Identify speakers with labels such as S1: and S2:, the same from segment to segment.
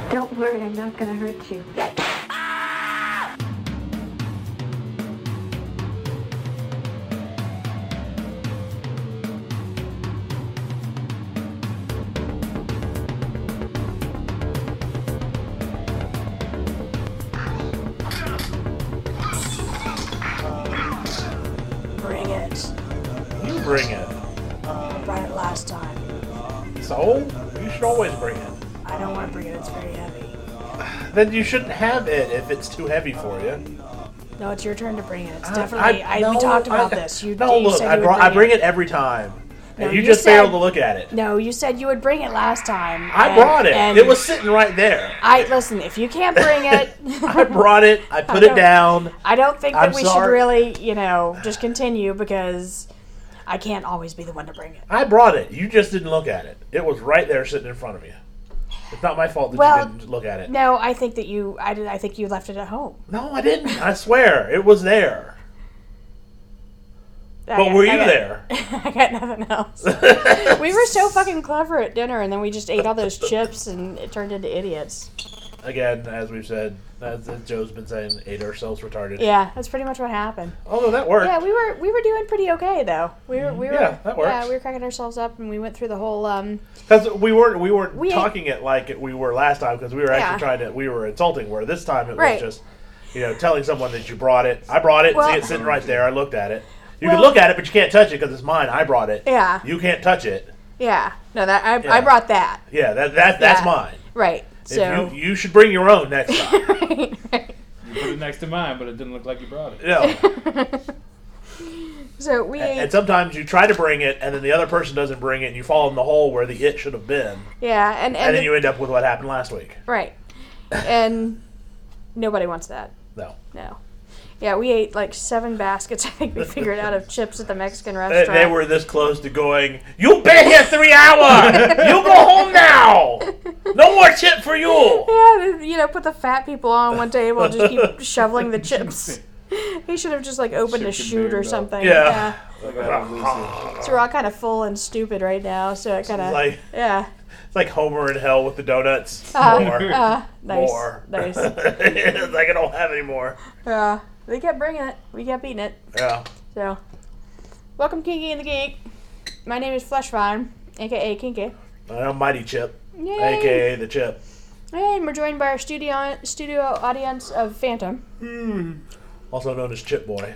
S1: Don't worry, I'm not gonna hurt you.
S2: Bring it.
S3: You bring it.
S2: I brought it last time.
S3: So? You should always bring it.
S2: I don't want to bring it. It's very heavy.
S3: Then you shouldn't have it if it's too heavy for you.
S2: No, it's your turn to bring it. It's definitely. We talked about this. You
S3: Look,
S2: said
S3: I bring it every time. And
S2: No,
S3: you
S2: you
S3: just
S2: said-
S3: failed to look at it.
S2: No, you said you would bring it last time.
S3: I brought it. It was sitting right there.
S2: Listen. If you can't bring it,
S3: I brought it. I put it down.
S2: I don't think that
S3: I'm
S2: we should
S3: sorry.
S2: really, just continue because I can't always be the one to bring it.
S3: I brought it. You just didn't look at it. It was right there sitting in front of you. It's not my fault that you didn't look at it.
S2: No, I think that you. I think you left it at home.
S3: No, I didn't. I swear. It was there. But were you there?
S2: I got nothing else. We were so fucking clever at dinner, and then we just ate all those chips, and it turned into idiots.
S3: Again, as we've said, as Joe's been saying, ate ourselves retarded.
S2: Yeah, that's pretty much what happened.
S3: Although that worked.
S2: Yeah, we were doing pretty okay though. We were
S3: Yeah, that works.
S2: Yeah, we were cracking ourselves up, and we went through the whole.
S3: Because we weren't
S2: We
S3: talking it like we were last time, because we were actually we were insulting. Where this time it
S2: Right.
S3: was just, telling someone that you brought it. I brought it.
S2: Well-
S3: See it sitting right there. I looked at it. You
S2: Well-
S3: can look at it, but you can't touch it because it's mine. I brought it.
S2: Yeah.
S3: You can't touch it.
S2: Yeah. No, I
S3: Yeah.
S2: brought that.
S3: Yeah, that's
S2: Yeah.
S3: mine.
S2: Right. So.
S3: If you should bring your own next time.
S2: right.
S4: You put it next to mine, but it didn't look like you brought it.
S3: No.
S2: So we ate.
S3: And sometimes you try to bring it, and then the other person doesn't bring it, and you fall in the hole where the it should have been,
S2: Yeah, and
S3: and then
S2: the-
S3: you end up with what happened last week.
S2: right, and nobody wants that.
S3: No.
S2: No. Yeah, we ate like 7 baskets. I think we figured out of chips at the Mexican
S3: They,
S2: restaurant.
S3: they were this close to going, "You've been here 3 hours! You go home now! No more chip for you!"
S2: Yeah, put the fat people on one table and just keep shoveling the chips. He should have just like opened a
S4: Chicken
S2: chute or
S4: Maribel.
S2: something.
S3: Yeah.
S4: Like I was Lucy.
S2: So we're all kind of full and stupid right now. So it kind of
S3: Like,
S2: yeah.
S3: it's like Homer in hell with the donuts. More.
S2: Nice.
S3: More.
S2: Nice.
S3: It's like I don't have any more.
S2: Yeah. They kept bringing it. We kept eating it.
S3: Yeah.
S2: So, welcome, Kinky and the Geek. My name is Fleshvine, aka Kinky.
S3: I'm Mighty Chip,
S2: Yay!
S3: a.k.a. the Chip.
S2: And we're joined by our studio audience of Phantom,
S3: Also known as Chip Boy.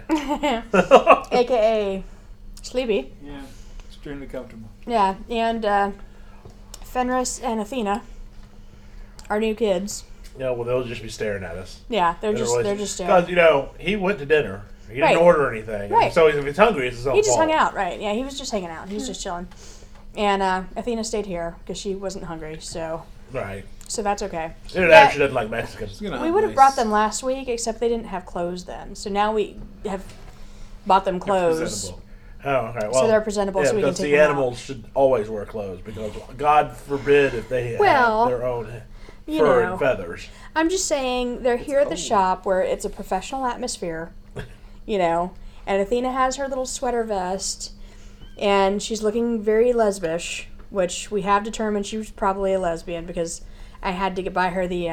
S2: aka Sleepy.
S4: Yeah, extremely comfortable.
S2: Yeah, and Fenris and Athena, our new kids.
S3: Yeah, well, they'll just be staring at us.
S2: Yeah, they're just
S3: Because,
S2: staring.
S3: he went to dinner. He didn't
S2: Right.
S3: order anything.
S2: Right.
S3: So if he's hungry, it's his own
S2: He just
S3: fault.
S2: hung out, right? Yeah, he was just hanging out. He was just chilling. And Athena stayed here because she wasn't hungry, so
S3: Right.
S2: that's okay.
S3: Either that
S2: Yeah.
S3: or she doesn't like Mexicans.
S2: We would have brought them last week, except they didn't have clothes then. So now we have bought them clothes.
S4: Presentable.
S3: Oh, okay. Well,
S2: So they're presentable,
S3: yeah,
S2: so we can
S3: because
S2: take
S3: the
S2: them out.
S3: animals should always wear clothes, because God forbid if they
S2: Well,
S3: have their own
S2: you
S3: fur
S2: know.
S3: and feathers.
S2: I'm just saying they're here at the shop where it's a professional atmosphere, and Athena has her little sweater vest, and she's looking very lesbish, which we have determined she was probably a lesbian because I had to buy her the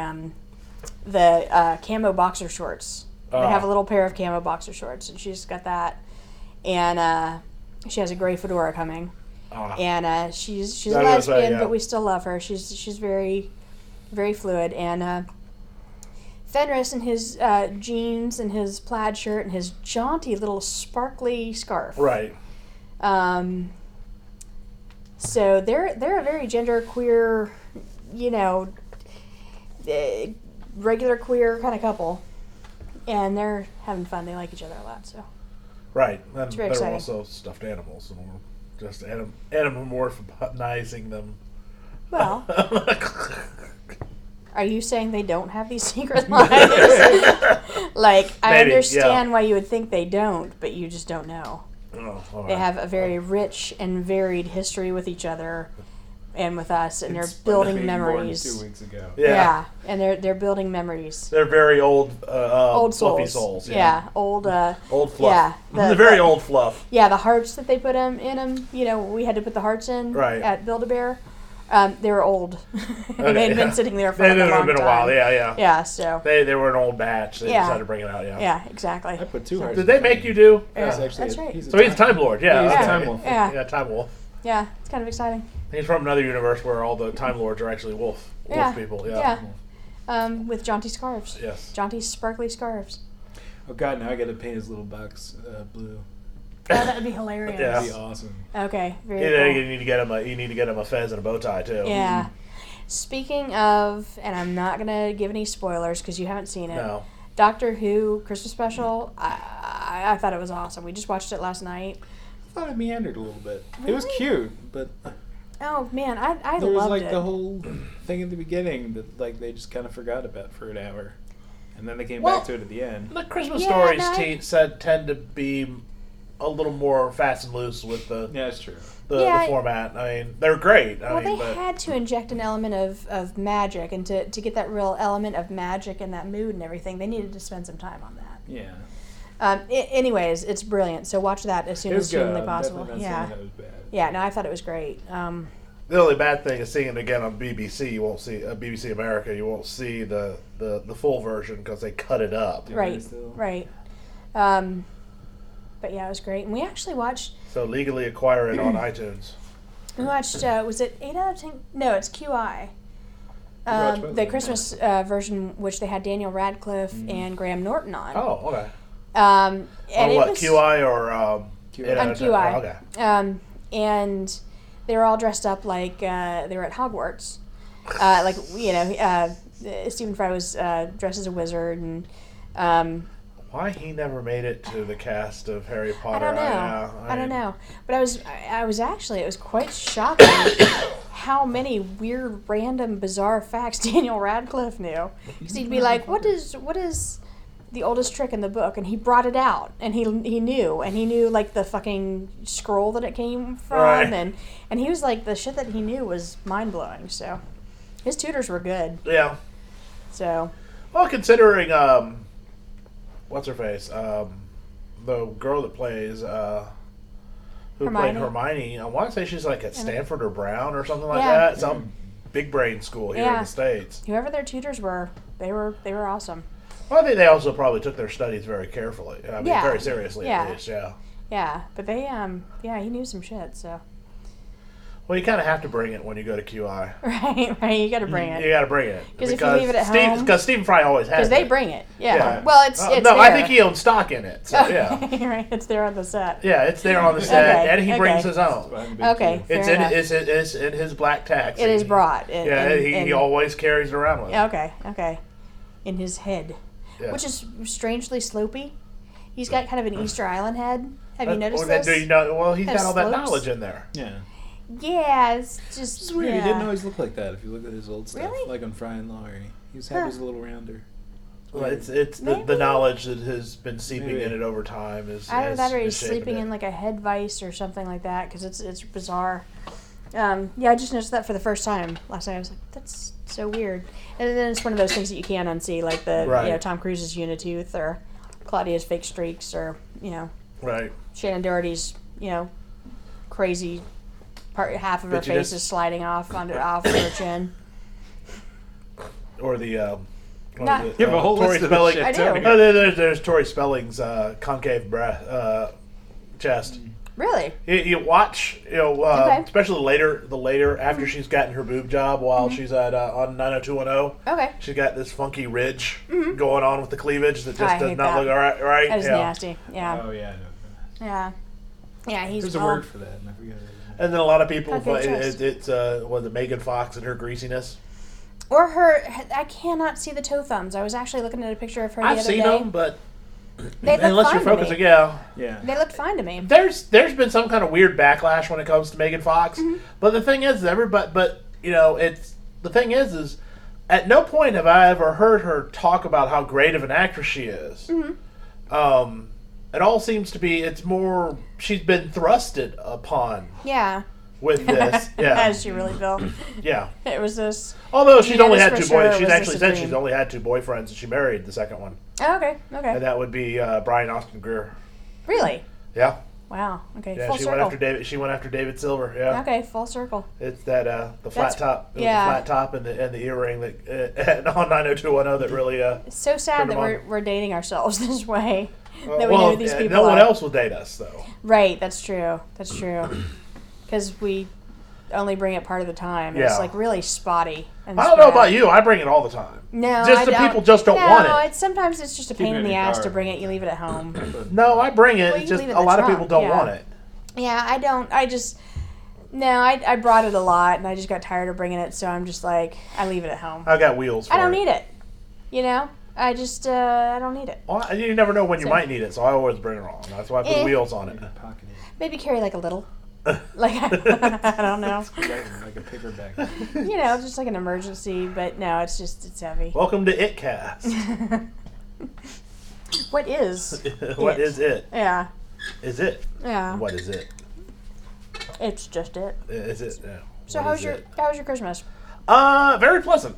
S2: camo boxer shorts. They have a little pair of camo boxer shorts, and she's got that, and she has a gray fedora coming, and she's a
S3: I was gonna say,
S2: lesbian,
S3: yeah.
S2: but we still love her. She's very, very fluid, and Fenris in his jeans and his plaid shirt and his jaunty little sparkly scarf.
S3: Right.
S2: So they're a very gender queer, regular queer kind of couple, and they're having fun. They like each other a lot. So
S3: Right. And
S2: very
S3: they're
S2: exciting.
S3: also stuffed animals, and we're just anamorphizing them.
S2: well, are you saying they don't have these secret lives? Like I
S3: Maybe,
S2: understand why you would think they don't, but you just don't know.
S3: Oh, all
S2: They
S3: right.
S2: have a very rich and varied history with each other and with us, and they're
S4: It's
S2: building
S4: being born
S2: memories.
S4: 2 weeks ago.
S3: Yeah.
S2: And they're building memories.
S3: They're very old,
S2: Old
S3: fluffy
S2: souls.
S3: souls.
S2: Yeah, old.
S3: Old fluff.
S2: Yeah,
S3: The very old fluff.
S2: Yeah, the hearts that they put in them. We had to put the hearts in
S3: Right.
S2: at Build-A-Bear They were old.
S3: Okay,
S2: They'd been
S3: yeah.
S2: sitting there for
S3: It
S2: like a
S3: would have
S2: long
S3: been a
S2: time.
S3: while. Yeah.
S2: Yeah, so.
S3: They were an old batch. They
S2: Yeah.
S3: decided to bring it out. Yeah.
S2: Yeah, exactly.
S4: I put 2 hearts.
S3: Did they make you do?
S2: Yeah.
S4: He's actually
S2: That's right.
S3: So he's a Time Lord. Yeah.
S4: Yeah, he's a
S3: okay.
S4: Time Wolf.
S2: Yeah.
S3: Time Wolf.
S2: Yeah, it's kind of exciting.
S3: He's from another universe where all the Time Lords are actually wolf
S2: Yeah.
S3: people.
S2: Yeah. With jaunty scarves.
S3: Yes.
S2: Jaunty, sparkly scarves.
S4: Oh god, now I gotta paint his little box blue.
S2: Oh, that would be hilarious.
S3: Yeah.
S4: That'd be awesome.
S2: Okay, very
S3: You
S2: cool.
S3: need to get him. You need to get him a fez and a bow tie too.
S2: Yeah. Speaking of, and I'm not going to give any spoilers because you haven't seen it.
S3: No.
S2: Doctor Who Christmas special, I thought it was awesome. We just watched it last night.
S4: I thought it meandered a little bit. It was cute, but
S2: Oh, man, I
S4: there was
S2: loved
S4: like
S2: it.
S4: the whole thing at the beginning that like they just kind of forgot about for an hour, and then they came
S3: Well,
S4: back to it at the end.
S3: The Christmas
S2: Yeah,
S3: stories
S2: no, I-
S3: tend to be a little more fast and loose with the
S4: Yeah, that's true.
S2: Yeah,
S3: format. I mean, they're great.
S2: Well, they
S3: but
S2: had to inject an element of magic, and to get that real element of magic and that mood and everything, they needed to spend some time on that.
S4: Yeah,
S2: Anyways, it's brilliant, so watch that as soon
S4: it
S2: as
S4: was good.
S2: humanly
S4: I'm
S2: possible.
S4: definitely not
S2: Yeah.
S4: saying that was bad.
S2: Yeah, no, I thought it was great.
S3: the only bad thing is seeing it again on BBC. You won't see BBC America. You won't see the full version because they cut it up.
S4: Yeah,
S2: Right,
S4: still.
S2: right. But yeah, it was great. And we actually watched,
S3: So legally acquire it on iTunes.
S2: was it 8 out of 10? No, it's QI.
S4: watched both of
S2: The
S4: them.
S2: Christmas version, which they had Daniel Radcliffe and Graham Norton on.
S3: Oh, okay.
S2: And
S3: On
S2: it
S3: what,
S2: was,
S3: QI or
S4: QI.
S2: On QI.
S3: Oh, okay.
S2: And they were all dressed up like they were at Hogwarts. Like, Stephen Fry was dressed as a wizard, and
S3: Why he never made it to the cast of Harry Potter?
S2: I don't know. I don't
S3: mean,
S2: know. But I was actually, it was quite shocking how many weird, random, bizarre facts Daniel Radcliffe knew. Because he'd be like, what is the oldest trick in the book? And he brought it out, and he knew like the fucking scroll that it came from,
S3: Right.
S2: and he was like, the shit that he knew was mind blowing. So his tutors were good.
S3: Yeah.
S2: So
S3: Well, considering what's her face, the girl that plays who played
S2: Hermione.
S3: Hermione. I want to say she's like at Stanford or Brown or something like
S2: Yeah.
S3: that. Some big brain school here in
S2: Yeah.
S3: the States.
S2: whoever their tutors were, they were awesome.
S3: Well, I think they also probably took their studies very carefully. I mean,
S2: Yeah.
S3: very seriously
S2: Yeah.
S3: at least. Yeah.
S2: Yeah, but they he knew some shit. So
S3: Well, you kind of have to bring it when you go to QI.
S2: right, you got to bring it.
S3: You got to bring it
S2: 'Cause if you leave it at home-
S3: because Stephen Fry always has
S2: Because they
S3: it.
S2: bring it, yeah.
S3: Yeah.
S2: Well, it's
S3: No,
S2: there.
S3: I think he owns stock in it. So yeah,
S2: right, it's there on the set.
S3: yeah, it's there on the set,
S2: Okay,
S3: and he brings
S2: okay.
S3: his own.
S4: Behind the big
S2: Okay,
S4: two.
S2: fair
S3: It's in
S2: enough.
S3: it's in his black taxi.
S2: It is brought.
S3: Yeah, he always carries it around with him.
S2: Okay. In his head,
S3: Yeah.
S2: which is strangely slopey. He's got kind of an Easter Island head. Have you noticed
S3: Well,
S2: this?
S3: do you know? Well, he's
S2: Has
S3: got all that
S2: slopes?
S3: knowledge in there.
S4: Yeah.
S2: Yeah, it's just
S4: It's weird.
S2: Yeah.
S4: He didn't always look like that. If you look at his old stuff,
S2: Really?
S4: like on Fry and Laurie, his head
S2: Huh.
S4: was a little rounder.
S3: Well, it's the
S2: Maybe.
S3: knowledge that has been seeping
S4: Maybe.
S3: in it over time is.
S2: Either that or he's
S3: is shaping
S2: sleeping
S3: it.
S2: in like a head vice or something like that because it's bizarre. Yeah, I just noticed that for the first time last night. I was like, that's so weird. And then it's one of those things that you can't unsee, like
S3: Right.
S2: Tom Cruise's unitooth or Claudia's fake streaks or
S3: Right.
S2: Shannon Doherty's crazy half of her
S3: But you
S2: face
S3: just-
S2: is sliding off her chin.
S3: Or the. What
S2: Not-
S3: is it?
S4: You have a whole
S3: Tori
S4: list of
S3: Spelling.
S4: shit,
S2: I do.
S4: don't you?
S3: Oh, there's Tori Spelling's concave chest.
S2: Really?
S3: You watch,
S2: Okay.
S3: especially later after she's gotten her boob job while she's at on 90210.
S2: Okay.
S3: She's got this funky ridge going on with the cleavage that
S2: I
S3: just does
S2: hate
S3: not
S2: that.
S3: look all right. Right?
S2: That is
S3: Yeah.
S2: nasty. Yeah.
S4: Oh yeah. I know.
S2: Yeah. Yeah, he's
S4: There's a word for that, and I forget it.
S3: And then a lot of people,
S2: Concave chest.
S3: it's was it Megan Fox and her greasiness?
S2: Or her. I cannot see the toe thumbs. I was actually looking at a picture of her the
S3: I've
S2: other
S3: seen
S2: day.
S3: them, but
S2: They look
S3: unless
S2: fine
S3: you're
S2: to me.
S3: focusing, yeah.
S4: Yeah.
S2: They looked fine to me.
S3: There's been some kind of weird backlash when it comes to Megan Fox, but the thing is, it's the thing is at no point have I ever heard her talk about how great of an actress she is. It all seems to be it's more she's been thrusted upon
S2: Yeah.
S3: with this. Yeah,
S2: As she really felt.
S3: yeah.
S2: It was this.
S3: Although she's
S2: Yeah,
S3: only
S2: this
S3: had
S2: for
S3: two
S2: sure
S3: boys, she's
S2: was
S3: actually
S2: this
S3: said
S2: a
S3: she's
S2: dream.
S3: only had two boyfriends, and she married the second one,
S2: Oh, okay.
S3: and
S2: Okay.
S3: that would be Brian Austin Greer.
S2: Really?
S3: Yeah.
S2: Wow. Okay.
S3: Yeah,
S2: Full
S3: she
S2: circle.
S3: went after David. She went after David Silver. Yeah.
S2: Okay. Full circle.
S3: It's that the flat
S2: That's-
S3: top, it was
S2: yeah.
S3: the flat top and the earring that on 90210 that really.
S2: It's so sad
S3: Turned
S2: that
S3: them
S2: we're dating ourselves this way. That we
S3: well,
S2: know these people.
S3: no one
S2: are.
S3: else will date us though.
S2: Right. That's true. That's true. Because we only bring it part of the time.
S3: Yeah.
S2: It's like really spotty. And
S3: I don't know
S2: spread.
S3: about you. I bring it all the time.
S2: No,
S3: Just
S2: I
S3: the
S2: don't.
S3: people just don't
S2: no,
S3: want it.
S2: It's sometimes it's just a
S4: Keep
S2: pain
S4: it
S2: in
S4: in
S2: the
S4: your
S2: ass
S4: car.
S2: to bring it. You leave it at home.
S3: No, I bring it.
S2: Well,
S3: It's
S2: you
S3: just
S2: leave it in
S3: a
S2: the
S3: lot of
S2: trunk,
S3: people don't
S2: yeah.
S3: want it.
S2: Yeah, I don't. I just no. I brought it a lot, and I just got tired of bringing it. So I'm just like, I leave it at home.
S3: I got wheels. For
S2: I don't
S3: it.
S2: need it. You know, I just I don't need it.
S3: Well, you never know when you
S2: So-
S3: might need it, so I always bring it along. That's why I put wheels on it.
S4: Pocket it.
S2: Maybe carry like a little. Like I don't know.
S4: Like a paperback.
S2: You know, just like an emergency. But no, it's heavy.
S3: Welcome to ItCast.
S2: What is?
S3: What
S2: It.
S3: is it?
S2: Yeah.
S3: Is it?
S2: Yeah.
S3: What is it?
S2: It's just it.
S3: Is it? Yeah.
S2: So
S3: What
S2: how was
S3: is
S2: your
S3: it?
S2: Christmas?
S3: Very pleasant.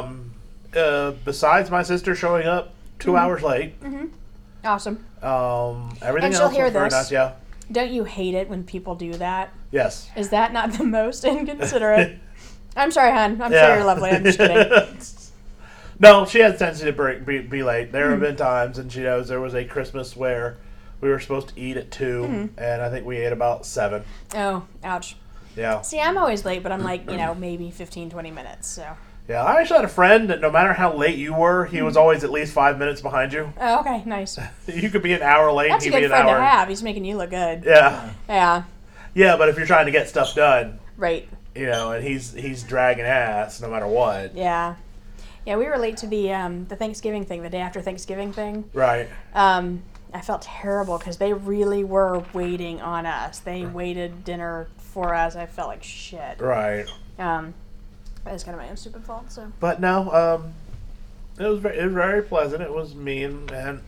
S3: Besides my sister showing up 2 hours late,
S2: Awesome.
S3: everything
S2: And she'll
S3: else
S2: hear
S3: was very
S2: this.
S3: nice. Yeah.
S2: Don't you hate it when people do that?
S3: Yes.
S2: Is that not the most inconsiderate? I'm sorry, hon. I'm
S3: Yeah.
S2: sure you're lovely. I'm just kidding.
S3: No, she has a tendency to be late. There
S2: Hmm.
S3: have been times, and she knows there was a Christmas where we were supposed to eat at 2,
S2: Hmm.
S3: and I think we ate about 7.
S2: Oh, ouch.
S3: Yeah.
S2: See, I'm always late, but I'm like, maybe 15, 20 minutes. So.
S3: Yeah, I actually had a friend that no matter how late you were, he
S2: Hmm.
S3: was always at least 5 minutes behind you.
S2: Oh, okay, nice.
S3: You could be an hour late,
S2: That's a
S3: he'd be
S2: good
S3: an
S2: friend
S3: hour.
S2: to have. He's making you look good.
S3: Yeah.
S2: Yeah,
S3: Yeah, but if you're trying to get stuff done,
S2: right.
S3: and he's dragging ass no matter what.
S2: Yeah. Yeah, we were late to the Thanksgiving thing, the day after Thanksgiving thing.
S3: Right.
S2: I felt terrible because they really were waiting on us. They waited dinner for us. I felt like shit.
S3: Right.
S2: That's kind of my own stupid fault. So.
S3: But no, it was very pleasant. It was me and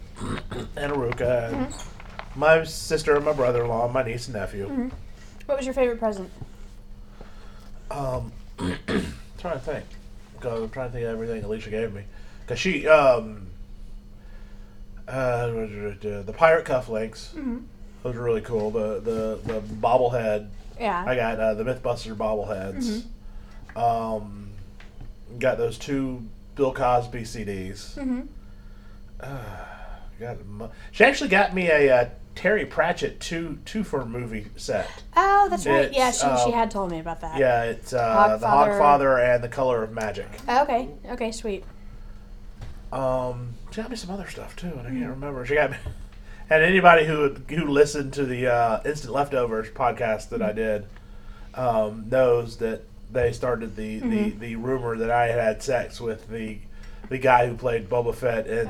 S3: Aruka, and my sister and my brother-in-law, and my niece and nephew.
S2: What was your favorite present?
S3: Trying to think. Because I'm trying to think of everything Alicia gave me. Because she, the pirate cufflinks, those are really cool. The bobblehead,
S2: Yeah.
S3: I got the Mythbuster bobbleheads. Got those 2 Bill Cosby CDs. She actually got me a Terry Pratchett two for movie set.
S2: Oh, that's right. Yeah,
S3: It's,
S2: she had told me about that.
S3: Yeah, it's the
S2: Hogfather.
S3: Hogfather and the Color of Magic.
S2: Oh, okay. Okay, sweet.
S3: She got me some other stuff too, and I can't remember. She got me, and anybody who listened to the Instant Leftovers podcast that I did knows that they started the rumor that I had sex with the guy who played Boba Fett in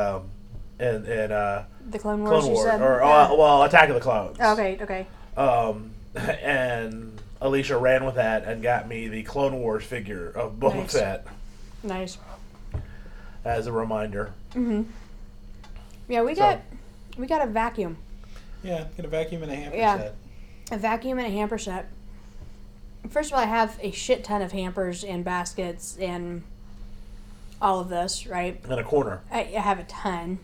S2: The Clone Wars,
S3: Clone
S2: you
S3: Wars
S2: said?
S3: or Attack of the Clones.
S2: Okay, okay.
S3: And Alicia ran with that and got me the Clone Wars figure of Boba
S2: Nice.
S3: Fett
S2: Nice.
S3: as a reminder.
S2: Yeah, we got a vacuum.
S4: Yeah, get a vacuum and a hamper
S2: Yeah.
S4: set.
S2: A vacuum and a hamper set. First of all, I have a shit ton of hampers and baskets and all of this, right?
S3: In a corner.
S2: I have a ton.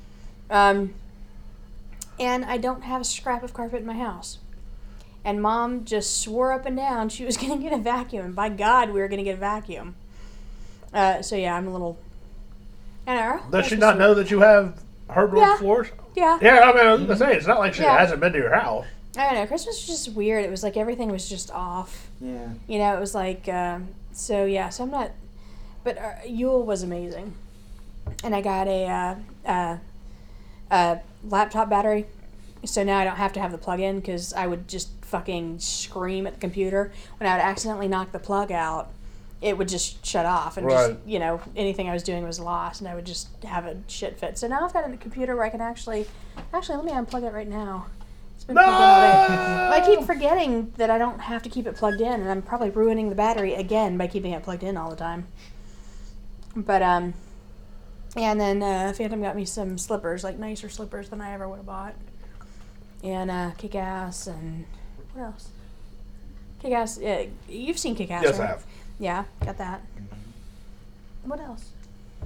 S2: And I don't have a scrap of carpet in my house. And Mom just swore up and down she was going to get a vacuum. And by God, we were going to get a vacuum. So yeah, I'm a little... I don't know.
S3: Does she not know that you have hardwood
S2: Yeah.
S3: floors?
S2: Yeah.
S3: Yeah, I mean, I was going to say, it's not like she
S2: Yeah.
S3: hasn't been to your house.
S2: I don't know. Christmas was just weird. It was like everything was just off.
S4: Yeah.
S2: You know, it was like... so yeah, so I'm not... But Yule was amazing. And I got a laptop battery. So now I don't have to have the plug in because I would just fucking scream at the computer. When I would accidentally knock the plug out, it would just shut off. And
S3: Right.
S2: just, you know, anything I was doing was lost. And I would just have a shit fit. So now I've got a computer where I can actually let me unplug it right now. It's been plugged in all day. Well, I keep forgetting that I don't have to keep it plugged in. And I'm probably ruining the battery again by keeping it plugged in all the time. But, yeah, and then Phantom got me some slippers, like nicer slippers than I ever would have bought. And Kick-Ass and what else? Kick-Ass, you've seen Kick-Ass,
S3: Yes,
S2: right?
S3: I have.
S2: Yeah, got that. What else?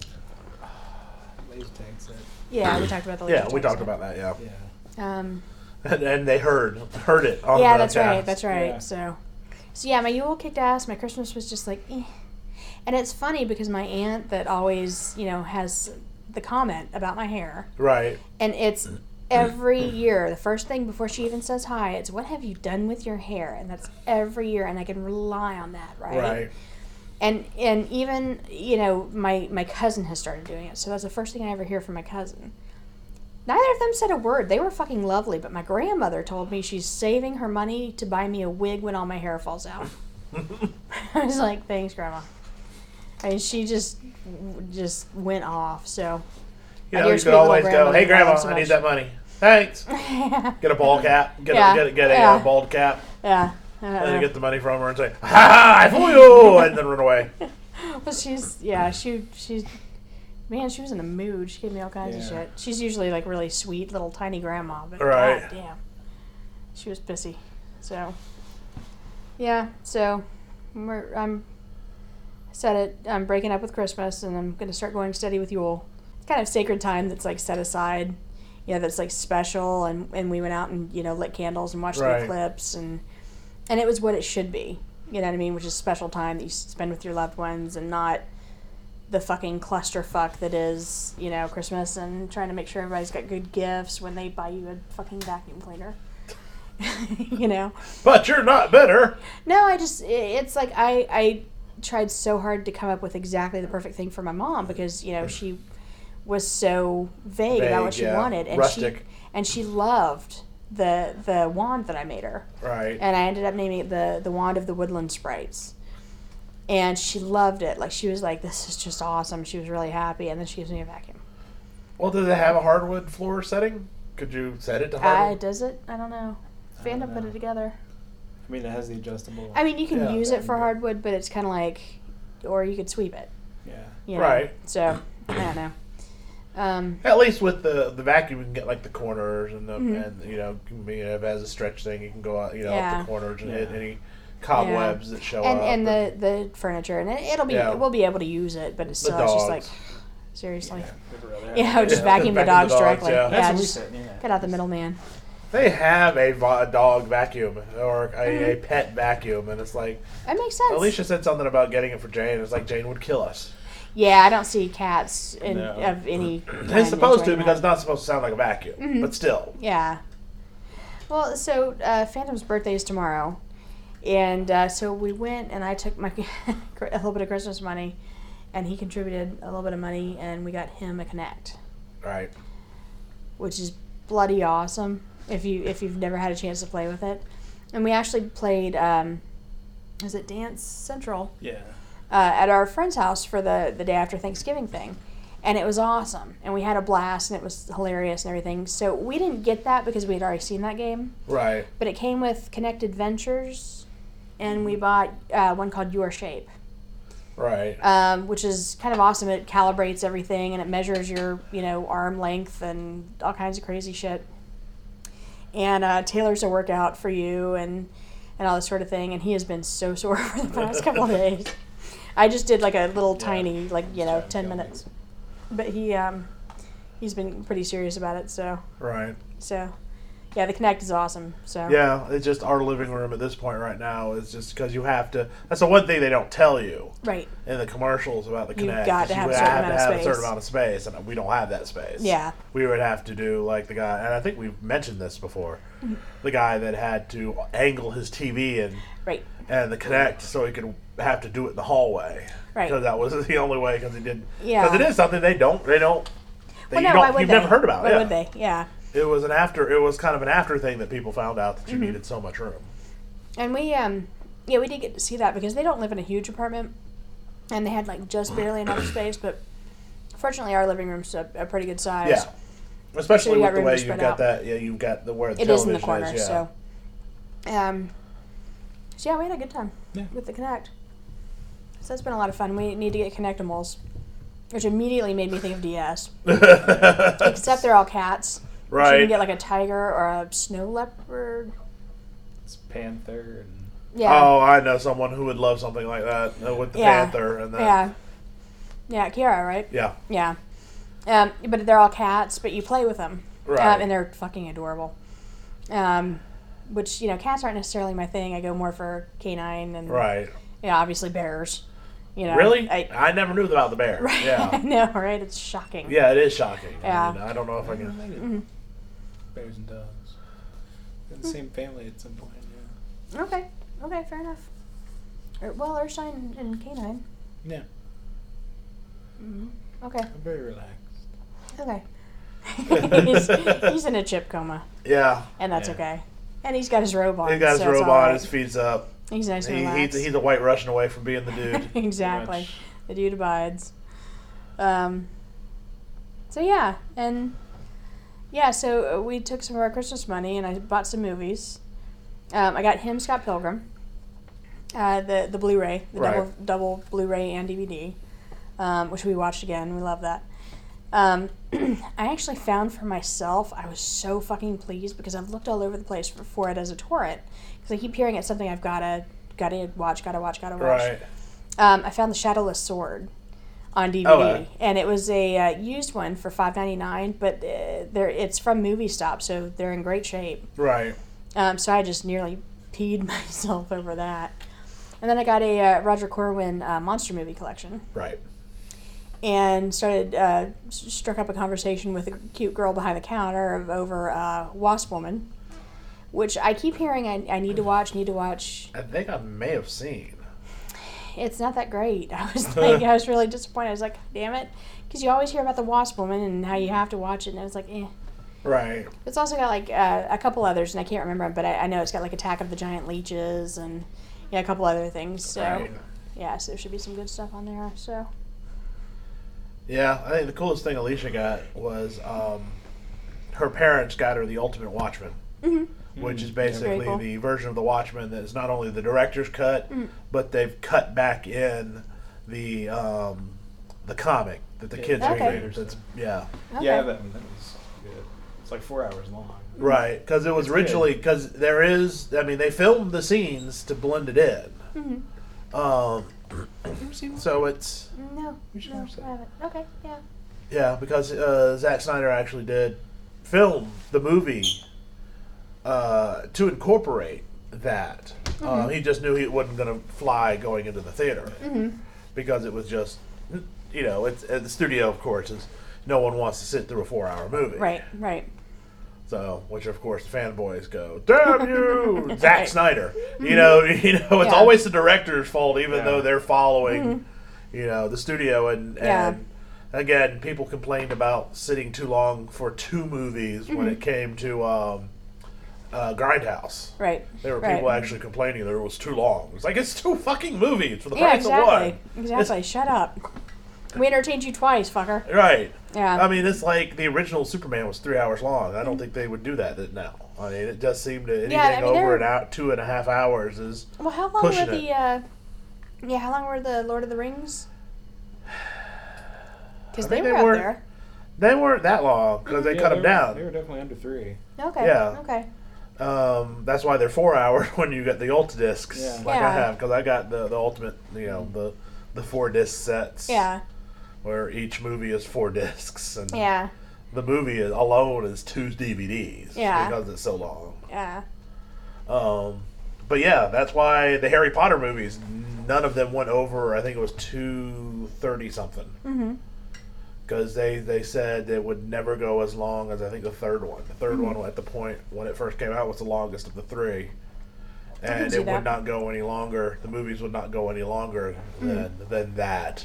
S4: Laser tag set.
S2: Yeah, we talked about the
S3: Yeah,
S2: laser
S3: we
S2: tag
S3: talked
S2: set.
S3: about that, yeah.
S4: Yeah.
S3: and they heard it on
S2: Yeah,
S3: the
S2: that's right.
S3: cast.
S2: That's right.
S4: Yeah.
S2: So yeah, my Yule kicked ass. My Christmas was just like, eh. And it's funny because my aunt that always, has the comment about my hair,
S3: Right.
S2: and it's every year, the first thing before she even says hi, it's what have you done with your hair? And that's every year, and I can rely on that, right?
S3: Right.
S2: And even, my cousin has started doing it, so that's the first thing I ever hear from my cousin. Neither of them said a word. They were fucking lovely, but my grandmother told me she's saving her money to buy me a wig when all my hair falls out. I was like, thanks, Grandma. I mean, she just went off, so...
S3: You
S2: My
S3: know,
S2: dear
S3: you
S2: sweet
S3: could always
S2: little
S3: go, hey,
S2: grandmother, I
S3: Grandma,
S2: love so
S3: I need
S2: much."
S3: that money. Thanks. Get a ball cap. Get a bald cap.
S2: Yeah.
S3: And then get the money from her and say, ha ha, I fool you, and then run away.
S2: Well, she's man, she was in a mood. She gave me all kinds of
S4: Yeah.
S2: shit. She's usually like really sweet little tiny grandma, but
S3: Right.
S2: god damn, she was pissy. So yeah, so I'm breaking up with Christmas, and I'm gonna start going steady with Yule. It's kind of sacred time that's like set aside, that's like special, and we went out and lit candles and watched
S3: Right.
S2: the eclipse, and it was what it should be. You know what I mean? Which is special time that you spend with your loved ones, and not the fucking clusterfuck that is, Christmas, and trying to make sure everybody's got good gifts when they buy you a fucking vacuum cleaner.
S3: But you're not bitter.
S2: No, it's like I tried so hard to come up with exactly the perfect thing for my mom because, she was so vague about what she wanted. And
S3: rustic.
S2: she loved the wand that I made her.
S3: Right.
S2: And I ended up naming it the Wand of the Woodland Sprites. And she loved it. Like, she was like, this is just awesome. She was really happy. And then she gives me a vacuum.
S3: Well, do they have a hardwood floor setting? Could you set it to hardwood?
S2: Does it? I don't know. Fandom put it together.
S4: I mean, it has the adjustable.
S2: I mean, you can
S3: Yeah,
S2: use it for
S4: okay.
S2: hardwood, but it's kind of like, or you could sweep it.
S4: Yeah.
S3: Right.
S2: So, I don't know.
S3: At least with the vacuum, you can get like the corners and
S2: Mm-hmm.
S3: and if it has a stretch thing, you can go out
S2: Yeah.
S3: up the corners and hit
S4: Yeah.
S3: any cobwebs that show up.
S2: And the furniture, and we'll be able to use it, but it's
S3: The
S2: still it's just like,
S3: dogs.
S2: seriously.
S4: We'd rather have
S2: Yeah,
S4: it.
S2: just vacuum the dogs directly.
S3: yeah.
S4: That's what we
S2: just
S4: said. Yeah.
S2: cut out the middleman.
S3: They have a dog vacuum or a
S2: Mm-hmm.
S3: pet vacuum, and it's like
S2: That makes sense.
S3: Alicia said something about getting it for Jane. It's like Jane would kill us.
S2: Yeah, I don't see cats
S4: No.
S2: of any.
S3: It's supposed to
S2: enjoying
S3: because it's
S2: that.
S3: not supposed to sound like a vacuum,
S2: Mm-hmm.
S3: but still.
S2: Yeah. Well, so Phantom's birthday is tomorrow, and so we went, and I took my a little bit of Christmas money, and he contributed a little bit of money, and we got him a Kinect,
S3: Right.
S2: which is bloody awesome if you've never had a chance to play with it. And we actually played, is it Dance Central?
S4: Yeah.
S2: At our friend's house for the day after Thanksgiving thing. And it was awesome. And we had a blast, and it was hilarious and everything. So we didn't get that because we had already seen that game.
S3: Right.
S2: But it came with Connected Ventures, and we bought one called Your Shape,
S3: Right.
S2: which is kind of awesome. It calibrates everything, and it measures your, arm length and all kinds of crazy shit. And tailors a workout for you and all this sort of thing. And he has been so sore for the past couple of days. I just did like a little tiny, 10 minutes. But he's been pretty serious about it, so
S3: Right.
S2: yeah, the Kinect is awesome. So
S3: Yeah, it's just our living room at this point right now is just because you have to. That's the one thing they don't tell you
S2: right.
S3: in the commercials about the
S2: You've
S3: Kinect.
S2: got
S3: is
S2: to have
S3: you
S2: a certain
S3: have
S2: amount
S3: to
S2: of
S3: have a certain
S2: space.
S3: amount of space, and we don't have that space.
S2: Yeah.
S3: We would have to do like the guy, and I think we've mentioned this before.
S2: Mm-hmm.
S3: The guy that had to angle his TV
S2: Right.
S3: and the Kinect so he could have to do it in the hallway.
S2: Right.
S3: Because that was the only way. Because he didn't.
S2: Yeah.
S3: Because it is something they don't.
S2: Well, no, why would
S3: you've
S2: they?
S3: never heard about.
S2: Why
S3: Yeah.
S2: would they? Yeah.
S3: It was kind of an after thing that people found out
S2: Mm-hmm.
S3: that you needed so much room.
S2: And we we did get to see that because they don't live in a huge apartment, and they had just barely enough space. But fortunately, our living room's a pretty good size.
S3: Yeah. Especially
S2: So you
S3: with
S2: got
S3: the
S2: room
S3: way
S2: to
S3: you've
S2: spread
S3: got
S2: out.
S3: that. Yeah, you've got where the
S2: It is
S3: television
S2: in the corner,
S3: is. Yeah.
S2: so yeah, we had a good time with the Kinect. So that's been a lot of fun. We need to get Kinectimals, which immediately made me think of DS. Except they're all cats. So you
S3: Right.
S2: can get a tiger or a snow leopard.
S4: It's Panther and
S2: Yeah.
S3: Oh, I know someone who would love something like that with the
S2: Yeah.
S3: panther and that.
S2: Yeah. Yeah, Kiara, right?
S3: Yeah.
S2: Yeah. But they're all cats, but you play with them.
S3: Right.
S2: And they're fucking adorable. Which, cats aren't necessarily my thing. I go more for canine and
S3: Right.
S2: obviously bears.
S3: Really? I never knew about the bear.
S2: Right,
S3: Yeah.
S2: I know, right? It's shocking.
S3: Yeah, it is shocking.
S2: Yeah.
S3: I mean, I don't know if I can.
S4: Bears and dogs. In the same family at some point, yeah.
S2: Okay, fair enough. Well, Erskine and canine.
S4: Yeah,
S2: Okay,
S4: I'm very relaxed.
S2: okay. he's in a chip coma,
S3: Yeah.
S2: and that's
S4: Yeah.
S2: okay. And he's got his robe on.
S3: He got his
S2: so it's
S3: robe
S2: all
S3: on,
S2: right.
S3: his feet's up.
S2: He's nice and relaxed.
S3: He's a white Russian away from being the dude.
S2: Exactly.
S4: much.
S2: The dude abides. So yeah, so we took some of our Christmas money and I bought some movies. I got him Scott Pilgrim, the Blu-ray, the
S3: Right.
S2: double Blu-ray and DVD, which we watched again. We love that. I actually found for myself, I was so fucking pleased because I've looked all over the place for it as a torrent because I keep hearing it's something I've gotta watch.
S3: Right.
S2: I found The Shadowless Sword on DVD,
S3: Oh,
S2: and it was a used one for $5.99, but it's from Movie Stop, so they're in great shape.
S3: Right.
S2: So I just nearly peed myself over that. And then I got a Roger Corwin monster movie collection,
S3: Right.
S2: and struck up a conversation with a cute girl behind the counter over Wasp Woman, which I keep hearing I need to watch.
S3: I think I may have seen.
S2: It's not that great. I was really disappointed. I was like, damn it. Because you always hear about the Wasp Woman and how you have to watch it, and it was like, eh.
S3: Right.
S2: It's also got like a couple others, and I can't remember them, but I know it's got like Attack of the Giant Leeches and a couple other things. So,
S3: Right.
S2: yeah, so there should be some good stuff on there. So,
S3: Yeah, I think the coolest thing Alicia got was her parents got her the Ultimate Watchmen, which is basically
S2: Very cool.
S3: the version of the Watchmen that is not only the director's cut, but they've cut back in the comic that the kids
S2: Okay.
S3: read. That's yeah.
S2: okay.
S4: Yeah, that was good. It's like 4 hours long.
S3: Right, because it was
S4: That's
S3: originally because they filmed the scenes to blend it in. So it's
S2: No,
S4: We should
S2: no,
S4: watch that.
S2: I haven't. Okay, yeah.
S3: yeah because Zack Snyder actually did film the movie to incorporate that. He just knew he wasn't going to fly going into the theater because it was just it's at the studio, of course, is no one wants to sit through a 4-hour movie.
S2: Right.
S3: So, which of course the fanboys go, "Damn you, Zack
S2: Right.
S3: Snyder!" It's
S2: Yeah.
S3: always the director's fault, even
S4: Yeah.
S3: though they're following, the studio. And
S2: Yeah.
S3: again, people complained about sitting too long for 2 movies when it came to Grindhouse.
S2: Right.
S3: There were
S2: right.
S3: people actually complaining that it was too long. It's like it's 2 fucking movies for the
S2: Yeah,
S3: price of one.
S2: Exactly. Shut up. We entertained you twice, fucker.
S3: Right.
S2: Yeah.
S3: I mean, it's like the original Superman was 3 hours long. I don't think they would do that now. I mean, it just seemed to anything
S2: I mean,
S3: over
S2: they're-
S3: 2.5 hours is
S2: Well, how long
S3: pushing
S2: were the how long were the Lord of the Rings? Because
S3: I
S2: they
S3: think
S2: were
S3: they
S2: up
S3: were-
S2: there.
S3: They weren't that long because they cut them
S4: They
S3: down.
S4: were definitely under 3.
S2: Okay.
S3: Yeah.
S2: Okay.
S3: That's why they're 4 hours when you get the Ultra discs,
S4: Yeah.
S3: like I
S2: Yeah.
S3: have, because I got the ultimate, the 4 disc sets.
S2: Yeah.
S3: Where each movie is 4 discs, and
S2: Yeah.
S3: the movie alone is 2 DVDs.
S2: Yeah.
S3: Because it's so long.
S2: Yeah.
S3: But yeah, that's why the Harry Potter movies, none of them went over. I think it was 230 something.
S2: Mm-hmm.
S3: Because they said it would never go as long as I think the third one. The 3rd one at the point when it first came out was the longest of the 3, and
S2: see
S3: it
S2: that.
S3: would not go any longer. The movies would not go any longer than that.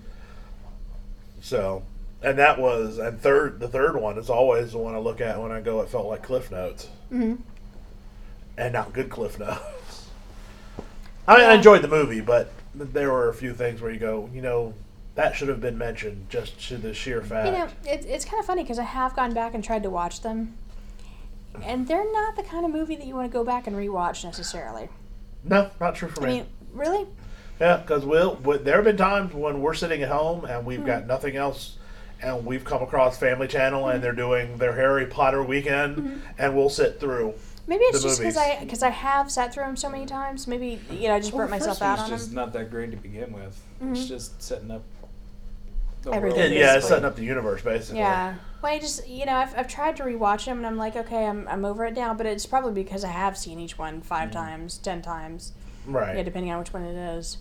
S3: So, and that was the third one is always the one I look at when I go. It felt like Cliff Notes, and not good Cliff Notes. I mean, I enjoyed the movie, but there were a few things where you go, that should have been mentioned just to the sheer fact.
S2: It's kind of funny because I have gone back and tried to watch them, and they're not the kind of movie that you want to go back and rewatch necessarily.
S3: No, not true for
S2: I
S3: me.
S2: mean, really?
S3: Yeah, because there have been times when we're sitting at home and we've got nothing else, and we've come across Family Channel and they're doing their Harry Potter weekend, and we'll sit through.
S2: Maybe it's
S3: The
S2: just
S3: movies.
S2: because I have sat through them so many times. Maybe I just burnt myself out on
S4: It's just
S2: them.
S4: not that great to begin with.
S2: Mm-hmm.
S4: It's just setting up The
S2: Everything.
S4: world,
S3: Yeah, it's
S2: basically.
S3: setting up the universe basically.
S2: Yeah. Well, I just, I've tried to rewatch them, and I'm like, okay, I'm over it now, but it's probably because I have seen each one 5 times, 10 times.
S3: Right.
S2: Yeah, depending on which one it is.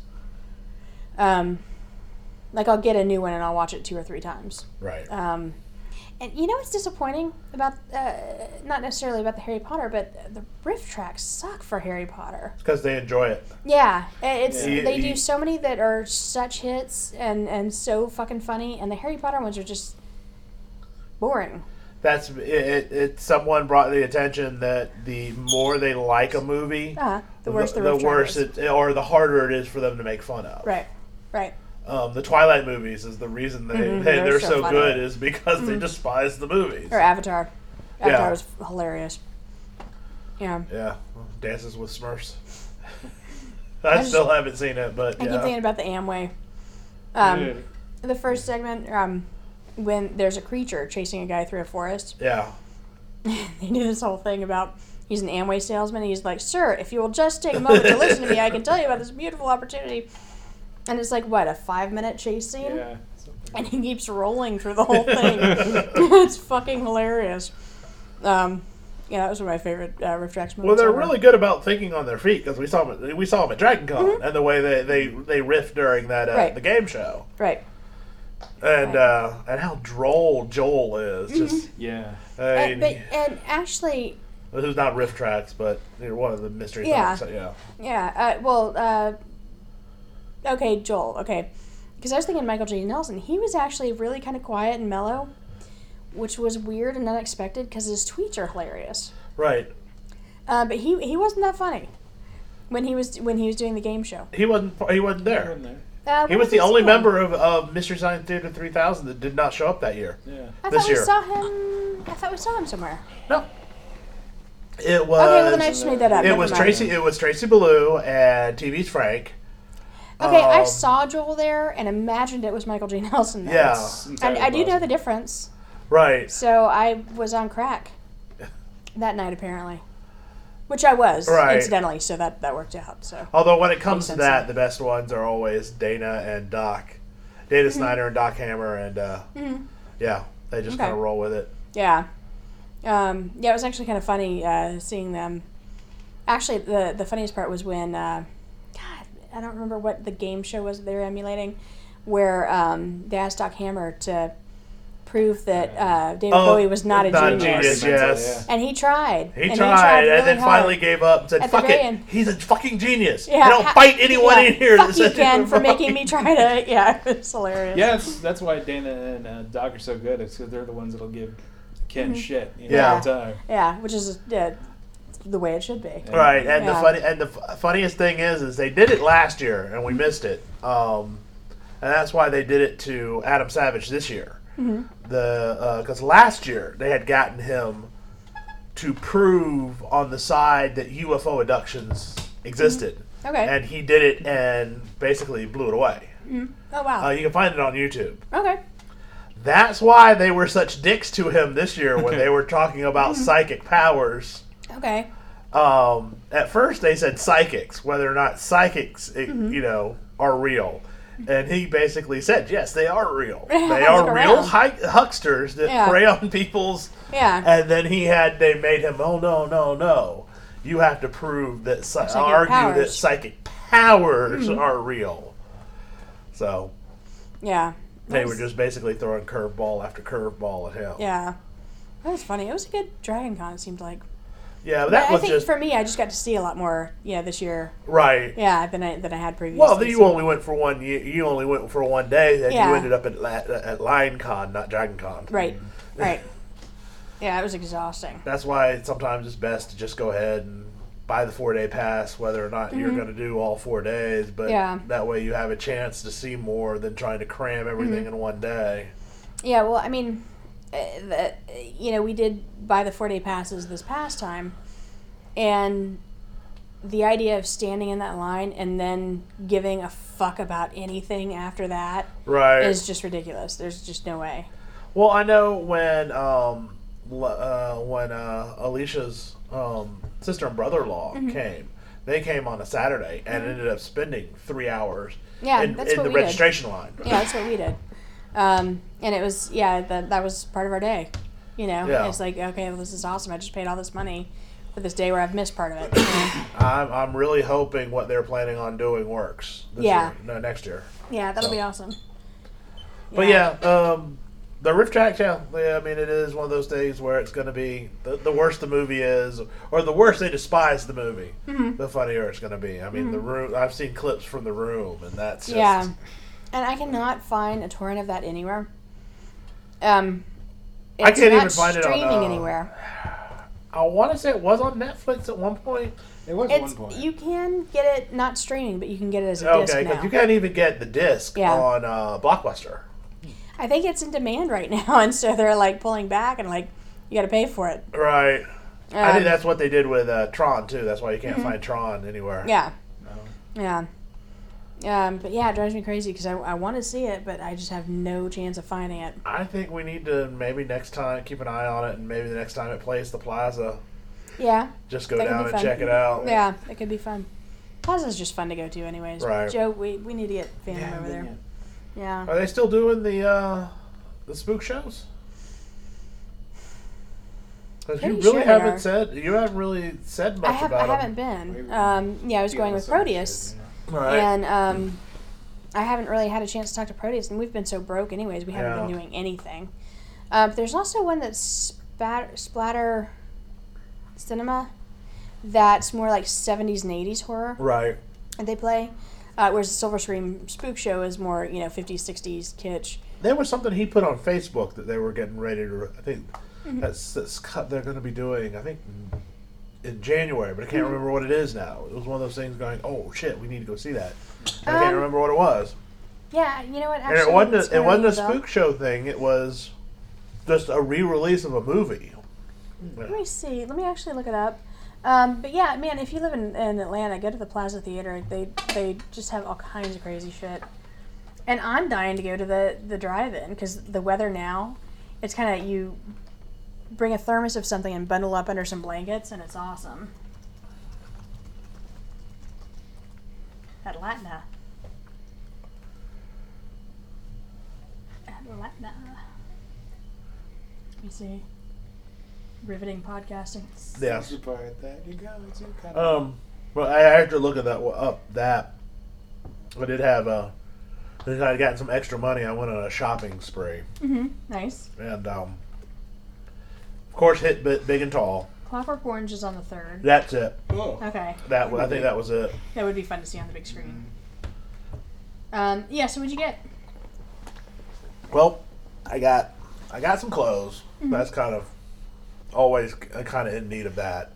S2: Like, I'll get a new one, and I'll watch it 2 or 3 times.
S3: Right.
S2: And you know what's disappointing about, not necessarily about the Harry Potter, but the riff tracks suck for Harry Potter.
S3: Because they enjoy it.
S2: Yeah, it's
S3: Yeah.
S2: they do so many that are such hits and so fucking funny, and the Harry Potter ones are just boring.
S3: That's it. Someone brought the attention that the more they like a movie,
S2: The worse the
S3: the
S2: riff track
S3: worse
S2: is.
S3: or the harder it is for them to make fun of.
S2: Right, right.
S3: The Twilight movies is the reason they're
S2: they're
S3: so
S2: so funny.
S3: good is because they despise the movies.
S2: Or Avatar. Avatar
S3: Yeah.
S2: was hilarious. Yeah.
S3: Yeah, Dances with Smurfs. I still haven't seen it, but
S2: I keep
S3: yeah.
S2: thinking about the Amway.
S4: Yeah.
S2: The first segment, when there's a creature chasing a guy through a forest,
S3: Yeah.
S2: they do this whole thing about he's an Amway salesman. And he's like, "Sir, if you will just take a moment to listen to me, I can tell you about this beautiful opportunity." And it's like, what, a 5-minute chase scene?
S4: Yeah.
S2: And he keeps rolling through the whole thing. It's fucking hilarious. Yeah, that was one of my favorite riff tracks movies.
S3: Well, they're
S2: ever.
S3: really good about thinking on their feet because we saw them at Dragon Con and the way they riff during that
S2: Right.
S3: the game show
S2: Right.
S3: and how droll Joel is. Just
S4: Yeah.
S3: I mean,
S2: And actually,
S3: who's not riff tracks, but they're one of the mystery
S2: Yeah.
S3: things. Yeah.
S2: yeah, okay, Joel, okay. Because I was thinking Michael J. Nelson, he was actually really kind of quiet and mellow, which was weird and unexpected because his tweets are hilarious.
S3: Right.
S2: But he wasn't that funny when he was doing the game show.
S3: He wasn't there.
S4: Wasn't there?
S3: He
S2: What
S3: was the
S2: his
S3: only
S2: name?
S3: member of Mystery Science Theater 3000 that did not show up that year.
S4: Yeah.
S2: I
S3: this
S2: thought we
S3: year.
S2: saw him. I thought we saw him somewhere.
S3: No. It was.
S2: Okay, well then I just made that up.
S3: It
S2: Never
S3: was
S2: mind.
S3: Tracy. It was Tracy Ballou and TV's Frank.
S2: Okay, I
S3: Um,
S2: saw Joel there and imagined it was Michael J. Nelson. There.
S3: Yeah.
S4: It's
S2: And
S4: entirely
S2: I do know
S4: possible.
S2: the difference.
S3: Right.
S2: So I was on crack that night, apparently. Which I was,
S3: Right.
S2: incidentally, so that worked out. So
S3: Although when it comes to
S2: sense
S3: that,
S2: now.
S3: the best ones are always Dana and Doc, Dana Snyder and Doc Hammer, and yeah, they just
S2: Okay.
S3: kind of roll with it.
S2: yeah, it was actually kind of funny seeing them. Actually, the funniest part was when God, I don't remember what the game show was that they were emulating, where they asked Doc Hammer to prove that David Bowie was not a genius.
S3: Yes.
S2: And he tried.
S3: He
S2: And
S3: tried,
S2: really
S3: and then
S2: hard.
S3: finally gave up and said,
S2: At the
S3: "Fuck
S2: very
S3: it,
S2: end.
S3: he's a fucking genius.
S2: Yeah,
S3: I don't fight anyone in here."
S2: Fuck
S3: that
S2: you,
S3: says
S2: Ken,
S3: he's
S2: for making
S3: fucking-
S2: me try to. Yeah, it's hilarious.
S4: Yeah, that's why Dana and Doc are so good. It's because they're the ones that'll give Ken shit.
S3: Yeah.
S4: All the time.
S2: Yeah, which is the way it should be.
S3: Right, and
S2: Yeah.
S3: the funniest thing is they did it last year and we missed it, and that's why they did it to Adam Savage this year. Because last year they had gotten him to prove on the side that UFO abductions existed,
S2: Okay.
S3: and he did it and basically blew it away.
S2: Oh, wow.
S3: You can find it on YouTube.
S2: Okay.
S3: That's why they were such dicks to him this year when they were talking about psychic powers.
S2: Okay.
S3: At first they said psychics, whether or not psychics, are real. And he basically said, yes, they are real. They
S2: Look
S3: are real
S2: around.
S3: hucksters that
S2: Yeah.
S3: prey on people's...
S2: Yeah.
S3: And then they made him, oh, no. You have to prove that, argue that
S2: powers.
S3: psychic powers are real. So
S2: Yeah.
S3: they were just basically throwing curveball after curveball at him.
S2: Yeah. That was funny. It was a good Dragon Con, it seemed like.
S3: Yeah, but that
S2: I
S3: was
S2: think
S3: just...
S2: for me, I just got to see a lot more, this year.
S3: Right.
S2: Yeah, than I had previously.
S3: Well, then you
S2: so-
S3: only went for one. You only went for one day, and
S2: Yeah.
S3: you ended up at Lion Con, not Dragon Con.
S2: Right. Right. Yeah, it was exhausting.
S3: That's why sometimes it's best to just go ahead and buy the 4-day pass, whether or not you're going to do all 4 days. But
S2: Yeah.
S3: that way you have a chance to see more than trying to cram everything in one day.
S2: Yeah, well, I mean, we did buy the 4-day passes this past time, and the idea of standing in that line and then giving a fuck about anything after that
S3: Right.
S2: is just ridiculous. There's just no way.
S3: Well, I know when Alicia's sister and brother-in-law came, they came on a Saturday and ended up spending 3 hours
S2: Yeah,
S3: in
S2: that's what
S3: the
S2: we did.
S3: registration line.
S2: Yeah, that's what we did. And it was, that was part of our day. You know,
S3: Yeah.
S2: it's like, okay, well, this is awesome. I just paid all this money for this day where I've missed part of it.
S3: I'm really hoping what they're planning on doing works. This
S2: Yeah.
S3: year. No, next year.
S2: Yeah, that'll
S3: So.
S2: be awesome.
S3: But yeah, the Rift Tracks, yeah, I mean, it is one of those days where it's going to be the worse the movie is, or the worse they despise the movie, the funnier it's going to be. I mean, The Room. I've seen clips from The Room, and that's just,
S2: Yeah. And I cannot find a torrent of that anywhere.
S3: I can't
S2: not
S3: even find it on,
S2: streaming anywhere.
S3: I want to say it was on Netflix at one point.
S4: It was at one
S2: It's
S4: point.
S2: you can get it not streaming, but you can get it as a disc
S3: Okay,
S2: now.
S3: because you can't even get the disc
S2: Yeah.
S3: on Blockbuster.
S2: I think it's in demand right now, and so they're like pulling back and like you got to pay for it.
S3: Right. I think
S2: Um,
S3: that's what they did with Tron too. That's why you can't find Tron anywhere.
S2: Yeah,
S4: No.
S2: yeah. But yeah, it drives me crazy because I want to see it, but I just have no chance of finding it.
S3: I think we need to maybe next time keep an eye on it, and maybe the next time it plays the Plaza,
S2: Yeah,
S3: just go
S2: That could
S3: down
S2: be
S3: and
S2: fun.
S3: check it out.
S2: yeah, it could be fun. Plaza's just fun to go to, anyways.
S3: Right.
S2: Joe, we need to get Phantom
S4: Yeah,
S2: over there.
S4: yeah.
S2: Yeah.
S3: Are they still doing the spook shows? Because you
S2: Pretty
S3: really
S2: sure they
S3: haven't
S2: are.
S3: said much
S2: I
S3: about
S2: haven't
S3: them.
S2: been. Yeah, I was going with Proteus.
S3: Right.
S2: And I haven't really had a chance to talk to Proteus, and we've been so broke anyways, we haven't been
S3: Yeah.
S2: doing anything. But there's also one that's Splatter Cinema that's more like 70s and 80s horror
S3: Right.
S2: that they play. Whereas the Silver Scream Spook Show is more, 50s, 60s kitsch.
S3: There was something he put on Facebook that they were getting ready to. I think
S2: Mm-hmm.
S3: that's cut. They're going to be doing. I think in January, but I
S2: Mm-hmm.
S3: can't remember what it is now. It was one of those things going. Oh shit, we need to go see that. And I can't
S2: Um,
S3: remember what it was.
S2: Yeah, you know what?
S3: And
S2: Actually,
S3: it wasn't.
S2: it's
S3: It
S2: gonna
S3: wasn't a
S2: ring bell.
S3: spook show thing. It was just a re-release of a movie.
S2: Let me see. Let me actually look it up. But yeah, man, if you live in Atlanta, go to the Plaza Theater. They just have all kinds of crazy shit. And I'm dying to go to the drive-in because the weather now, it's kind of you bring a thermos of something and bundle up under some blankets, and it's awesome. Atlanta. Atlanta. Let me see. Riveting podcasting.
S3: Yes.
S4: The part that you go to kind of.
S3: Well, I had to look at that up. That I did have Since I'd gotten some extra money, I went on a shopping spree,
S2: Nice.
S3: and of course hit Big and Tall.
S2: Clockwork Orange is on the 3rd.
S3: That's it.
S4: Oh.
S2: Okay.
S3: I think that was it.
S2: That would be fun to see on the big screen. Yeah, so what'd you get?
S3: Well, I got some clothes. That's kind of always kind of in need of that.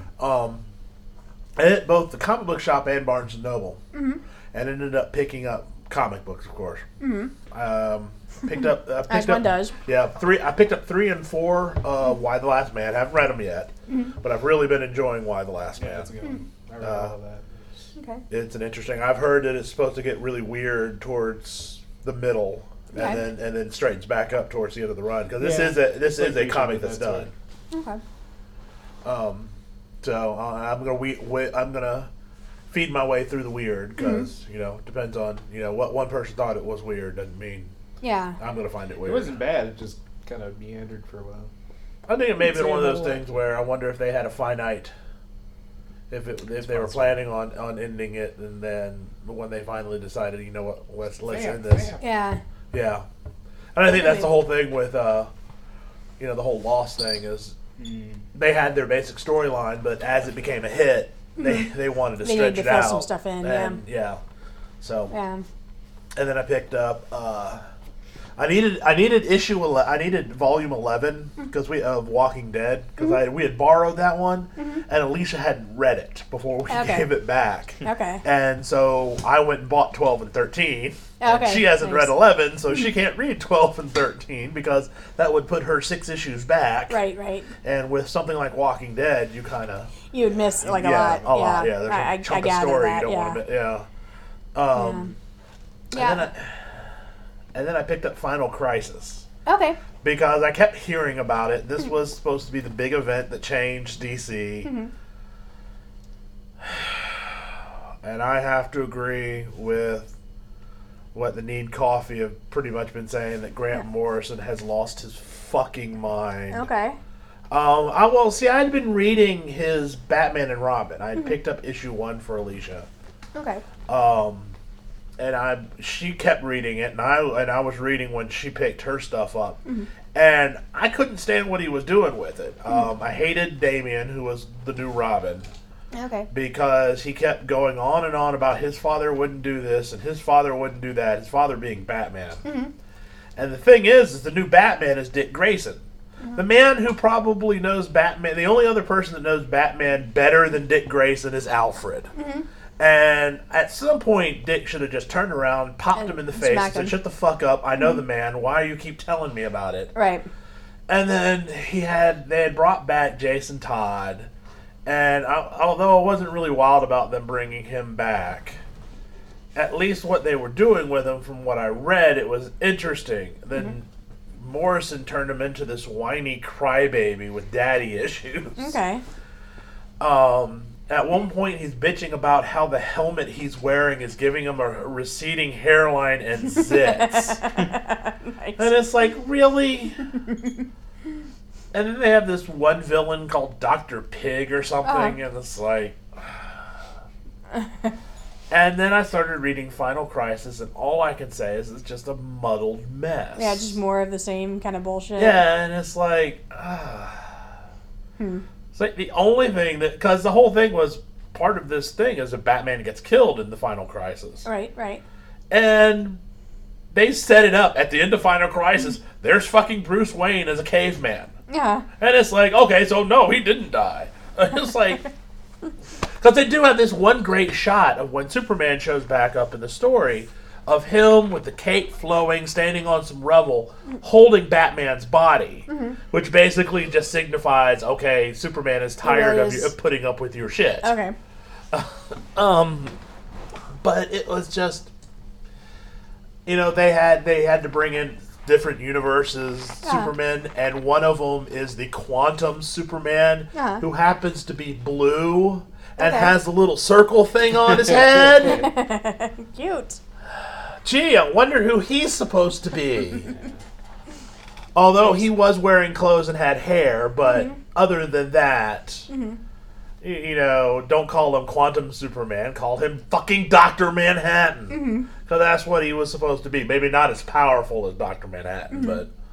S3: I hit both the comic book shop and Barnes and Noble, and ended up picking up comic books, of course. Picked up
S2: As one does.
S3: Yeah, I picked up 3 and 4. Why the Last Man. Haven't read them yet, but I've really been enjoying Why the Last
S4: Yeah,
S3: Man.
S4: that's a good one. I read all of that.
S2: Okay.
S3: It's an interesting. I've heard that it's supposed to get really weird towards the middle,
S2: Okay.
S3: and then straightens back up towards the end of the run because this
S4: Yeah.
S3: is
S4: Like
S3: a
S4: usually
S3: comic
S4: with
S3: that's
S4: that
S3: done.
S2: Okay.
S3: So I'm gonna feed my way through the weird because depends on what one person thought it was weird doesn't mean
S2: Yeah.
S3: I'm gonna find it
S4: It
S3: weird.
S4: wasn't bad. It just kind of meandered for a while.
S3: I think it may have been
S4: Say
S3: one of
S4: a
S3: those
S4: whole lot.
S3: things where I wonder if they had a finite. If they were planning on ending it, and then when they finally decided, let's end this.
S2: Yeah.
S3: Yeah, and I think that's the whole thing with the whole Lost thing is they had their basic storyline, but as it became a hit, they wanted to
S2: They
S3: stretch
S2: needed
S3: it
S2: to fill
S3: out.
S2: some stuff in,
S3: and, yeah. So
S2: Yeah.
S3: and then I picked up. I needed I needed volume 11 because of Walking Dead because we had borrowed that one and Alicia hadn't read it before we
S2: Okay.
S3: gave it back.
S2: Okay.
S3: And so I went and bought 12 and 13. And
S2: Okay,
S3: she hasn't
S2: nice.
S3: read 11, so she can't read 12 and 13 because that would put her 6 issues back.
S2: Right.
S3: And with something like Walking Dead, you kind of
S2: You would miss like a
S3: yeah,
S2: lot.
S3: a lot. Yeah, there's a
S2: I
S3: chunk of
S2: gather
S3: story
S2: that.
S3: you don't
S2: Yeah.
S3: want to miss. Yeah.
S2: Yeah.
S3: And then I picked up Final Crisis.
S2: Okay.
S3: Because I kept hearing about it. This was supposed to be the big event that changed DC. And I have to agree with what the Need Coffee have pretty much been saying, that Grant Morrison has lost his fucking mind.
S2: Okay.
S3: I had been reading his Batman and Robin. I had picked up issue 1 for Alicia.
S2: Okay.
S3: And she kept reading it, and I was reading when she picked her stuff up, and I couldn't stand what he was doing with it. I hated Damian, who was the new Robin,
S2: Okay.
S3: because he kept going on and on about his father wouldn't do this and his father wouldn't do that. His father being Batman, and the thing is the new Batman is Dick Grayson, the man who probably knows Batman. The only other person that knows Batman better than Dick Grayson is Alfred. And at some point, Dick should have just turned around, popped him in the face, and
S2: smacked
S3: said,
S2: him.
S3: "Shut the fuck up! I know the man. Why do you keep telling me about it?"
S2: Right.
S3: And then they had brought back Jason Todd, and although I wasn't really wild about them bringing him back, at least what they were doing with him, from what I read, it was interesting. Then Morrison turned him into this whiny crybaby with daddy issues.
S2: Okay.
S3: At one point, he's bitching about how the helmet he's wearing is giving him a receding hairline and zits.
S2: Nice.
S3: And it's like, really? And then they have this one villain called Dr. Pig or something, and it's like... And then I started reading Final Crisis, and all I can say is it's just a muddled mess.
S2: Yeah, just more of the same kind of bullshit.
S3: Yeah, and it's like... It's like the only thing that... Because the whole thing was... Part of this thing is that Batman gets killed in the Final Crisis.
S2: Right, right.
S3: And they set it up. At the end of Final Crisis, there's fucking Bruce Wayne as a caveman.
S2: Yeah.
S3: And it's like, okay, so no, he didn't die. It's like... Because they do have this one great shot of when Superman shows back up in the story of him with the cape flowing, standing on some rubble, holding Batman's body, which basically just signifies, okay, Superman is tired
S2: really is.
S3: of putting up with your shit.
S2: Okay.
S3: But it was just, they had to bring in different universes Superman, and one of them is the Quantum Superman, who happens to be blue and has a little circle thing on his head.
S2: Cute.
S3: Gee, I wonder who he's supposed to be. Although he was wearing clothes and had hair, but other than that, don't call him Quantum Superman. Call him fucking Dr. Manhattan. Because that's what he was supposed to be. Maybe not as powerful as Dr. Manhattan,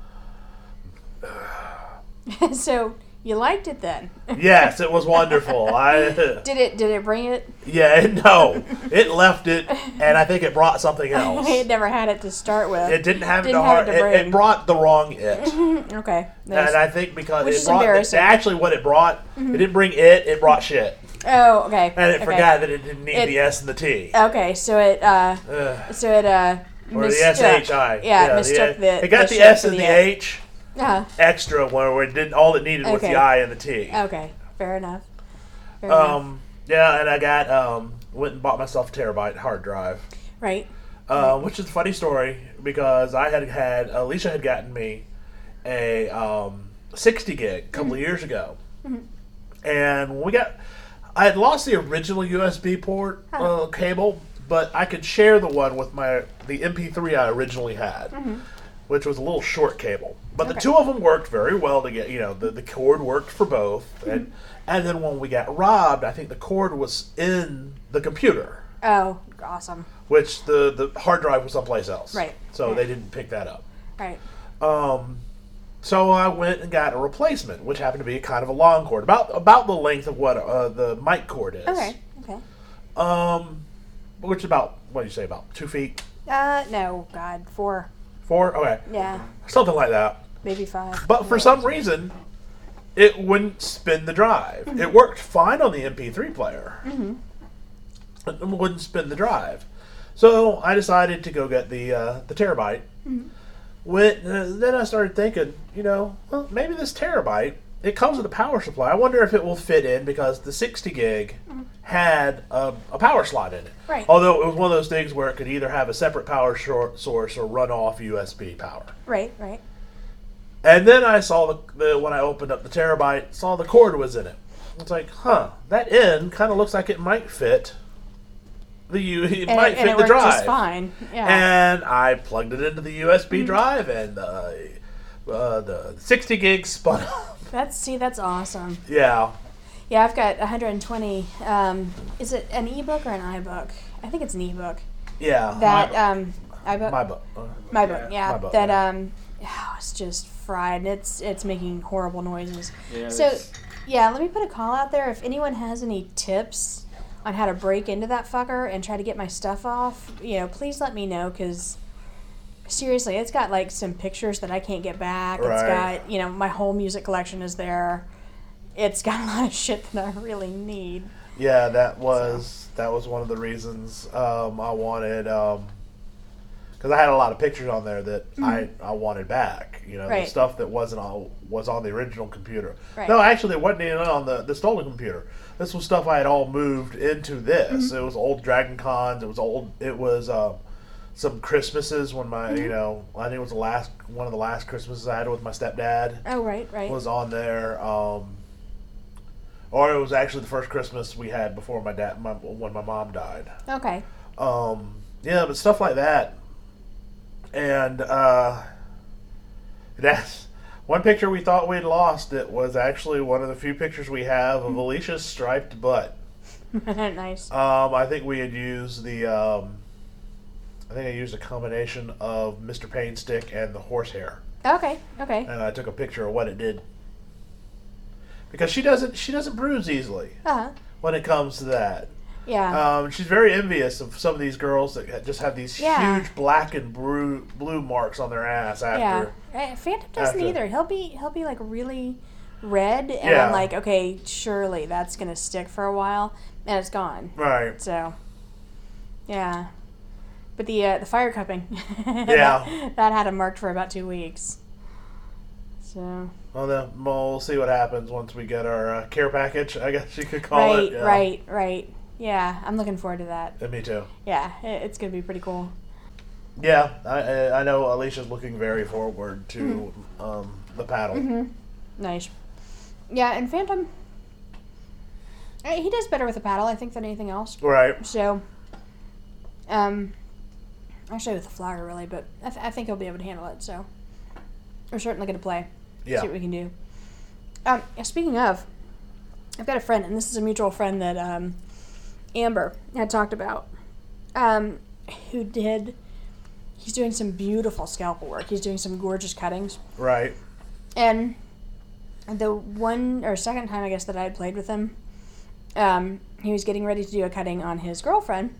S3: but...
S2: So, you liked it then?
S3: Yes, it was wonderful.
S2: Did it bring it?
S3: Yeah, no. It left it, and I think it brought something else.
S2: It never had it to start with.
S3: It didn't have
S2: Didn't
S3: the
S2: have
S3: heart.
S2: it to bring.
S3: It brought the wrong it.
S2: Okay.
S3: And I think because
S2: Which
S3: it
S2: is
S3: brought...
S2: embarrassing.
S3: Actually, what it brought, it didn't bring it brought shit.
S2: Oh, okay.
S3: And it
S2: okay.
S3: forgot that it didn't need the S and the T.
S2: Okay, so it
S3: Or
S2: mistook.
S3: the SHI.
S2: Yeah, mistook the...
S3: It got the
S2: shit
S3: S
S2: for
S3: and the
S2: A.
S3: H
S2: Uh-huh.
S3: extra, where it didn't... All it needed was
S2: Okay.
S3: the I and the T.
S2: Okay, fair enough. Fair enough.
S3: Yeah, and I got... went and bought myself a terabyte hard drive.
S2: Right.
S3: Which is a funny story, because Alicia had gotten me a 60 gig a couple of years ago. And when I had lost the original USB port cable, but I could share the one with the MP3 I originally had, which was a little short cable. But the two of them worked very well to get, the cord worked for both. And then when we got robbed, I think the cord was in the computer.
S2: Oh, awesome.
S3: Which the hard drive was someplace else.
S2: Right.
S3: So
S2: Right.
S3: they didn't pick that up.
S2: Right.
S3: So I went and got a replacement, which happened to be kind of a long cord, about the length of what the mic cord is.
S2: Okay. Okay.
S3: Which is about, what do you say, about 2 feet?
S2: No, God, 4.
S3: 4? Okay.
S2: Yeah,
S3: Something like that.
S2: maybe 5.
S3: But for some reason, it wouldn't spin the drive. It worked fine on the MP3 player. It wouldn't spin the drive. So I decided to go get the terabyte. Then I started thinking, well, maybe this terabyte, it comes with a power supply. I wonder if it will fit in, because the 60 gig had a power slot in it.
S2: Right.
S3: Although it was one of those things where it could either have a separate power source or run off USB power.
S2: Right, right.
S3: And then I saw when I opened up the terabyte, saw the cord was in it. It's like, that end kind of looks like it might fit It
S2: and
S3: might
S2: it,
S3: fit
S2: and it
S3: the
S2: worked
S3: drive.
S2: just fine. Yeah.
S3: And I plugged it into the USB drive, and the 60 gigs spun up.
S2: That's awesome.
S3: Yeah.
S2: Yeah, I've got 120. Is it an ebook or an iBook? I think it's an ebook.
S3: Yeah.
S2: That iBook.
S3: My book.
S2: My book. Yeah.
S3: My book,
S2: that
S3: yeah.
S2: it's just fried. It's making horrible noises.
S4: Yeah,
S2: So
S4: that's-
S2: yeah, let me put a call out there. If anyone has any tips on how to break into that fucker and try to get my stuff off, please let me know, because seriously, it's got like some pictures that I can't get back.
S3: Right.
S2: It's got, my whole music collection is there. It's got a lot of shit that I really need.
S3: Yeah, that was one of the reasons I wanted, because I had a lot of pictures on there that I wanted back. The
S2: Right.
S3: stuff that was on the original computer.
S2: Right.
S3: No, actually, it wasn't even on the stolen computer. This was stuff I had all moved into this. It was old Dragon Cons. It was some Christmases when my I think it was one of the last Christmases I had with my stepdad.
S2: Oh, right.
S3: Was on there. Or it was actually the first Christmas we had before when my mom died.
S2: Okay.
S3: Yeah, but stuff like that. And that's one picture we thought we'd lost. It was actually one of the few pictures we have of Alicia's striped butt.
S2: Nice.
S3: I think we had used I think I used a combination of Mr. Pain Stick and the horsehair.
S2: Okay.
S3: And I took a picture of what it did. Because she doesn't bruise easily
S2: Uh-huh.
S3: when it comes to that.
S2: Yeah.
S3: She's very envious of some of these girls that just have these huge black and blue marks on their ass after.
S2: Yeah. Phantom doesn't
S3: after-
S2: either. He'll be like really red, and
S3: Yeah.
S2: I'm like, okay, surely that's gonna stick for a while, and it's gone.
S3: Right.
S2: So, yeah. But the fire cupping,
S3: Yeah.
S2: that had him marked for about 2 weeks. So.
S3: Well, then we'll see what happens once we get our care package, I guess you could call it. Yeah.
S2: Right. Yeah, I'm looking forward to that.
S3: And me too.
S2: Yeah, it's gonna be pretty cool.
S3: Yeah, I know Alicia's looking very forward to the paddle.
S2: Nice. Yeah, and Phantom, he does better with the paddle, I think, than anything else.
S3: Right.
S2: So, actually with the flower, really, but I think he'll be able to handle it, so we're certainly going to play.
S3: Yeah.
S2: See what we can do. Speaking of, I've got a friend, and this is a mutual friend that Amber had talked about, he's doing some beautiful scalpel work. He's doing some gorgeous cuttings.
S3: Right.
S2: And the one or second time, I guess, that I had played with him, he was getting ready to do a cutting on his girlfriend.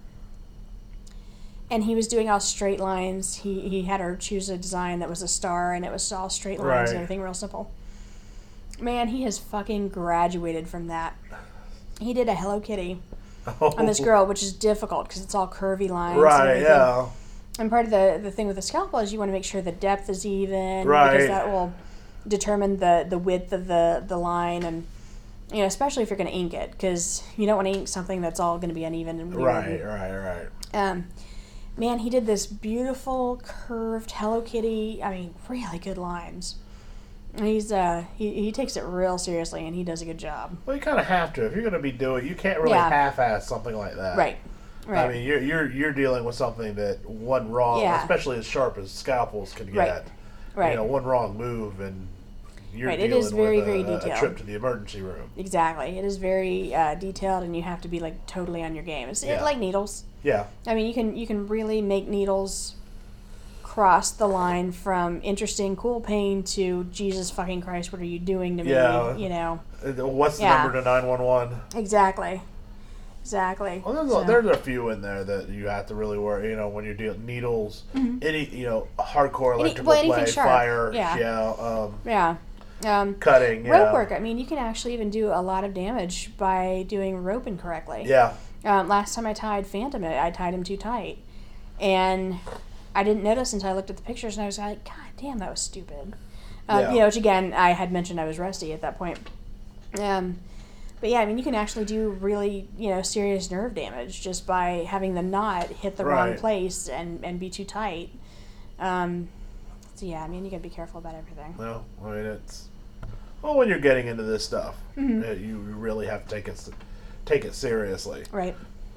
S2: And he was doing all straight lines. He had her choose a design that was a star, and it was all straight lines
S3: Right.
S2: and everything real simple. Man, he has fucking graduated from that. He did a Hello Kitty on this girl, which is difficult because it's all curvy lines. And
S3: Right,
S2: everything.
S3: yeah.
S2: And part of the thing with the scalpel is you want to make sure the depth is even,
S3: Right.
S2: because that will determine the width of the line, and especially if you're going to ink it, because you don't want to ink something that's all going to be uneven and weird.
S3: Right.
S2: Man, he did this beautiful curved Hello Kitty. I mean, really good lines. And he's he takes it real seriously, and he does a good job.
S3: Well, you kind of have to if you're going to be doing. You can't really
S2: Yeah.
S3: half-ass something like that.
S2: Right.
S3: I mean, you're dealing with something that one wrong,
S2: Yeah.
S3: especially as sharp as scalpels can
S2: Right.
S3: get.
S2: Right.
S3: One wrong move and you're
S2: Right, it
S3: dealing
S2: is very,
S3: with
S2: very
S3: a
S2: detailed.
S3: trip to the emergency room.
S2: Exactly. It is very detailed, and you have to be like totally on your game. It's
S3: Yeah.
S2: like needles.
S3: Yeah.
S2: I mean, you can really make needles cross the line from interesting, cool pain to Jesus fucking Christ, what are you doing to me?
S3: Yeah. What's the
S2: Yeah.
S3: number to 911?
S2: Exactly.
S3: Well, there's a few in there that you have to really worry. When you're dealing needles, any hardcore electrical
S2: anything
S3: play,
S2: sharp.
S3: fire,
S2: Yeah.
S3: cutting,
S2: Rope work. I mean, you can actually even do a lot of damage by doing rope incorrectly.
S3: Yeah.
S2: Last time I tied Phantom, I tied him too tight, and I didn't notice until I looked at the pictures, and I was like, God damn, that was stupid.
S3: Yeah.
S2: Which again, I had mentioned I was rusty at that point. But yeah, I mean, you can actually do really, serious nerve damage just by having the knot hit the wrong
S3: Right.
S2: place and be too tight. So yeah, I mean, you gotta be careful about everything.
S3: No, I mean when you're getting into this stuff,
S2: Mm-hmm.
S3: you really have to take it seriously.
S2: Right.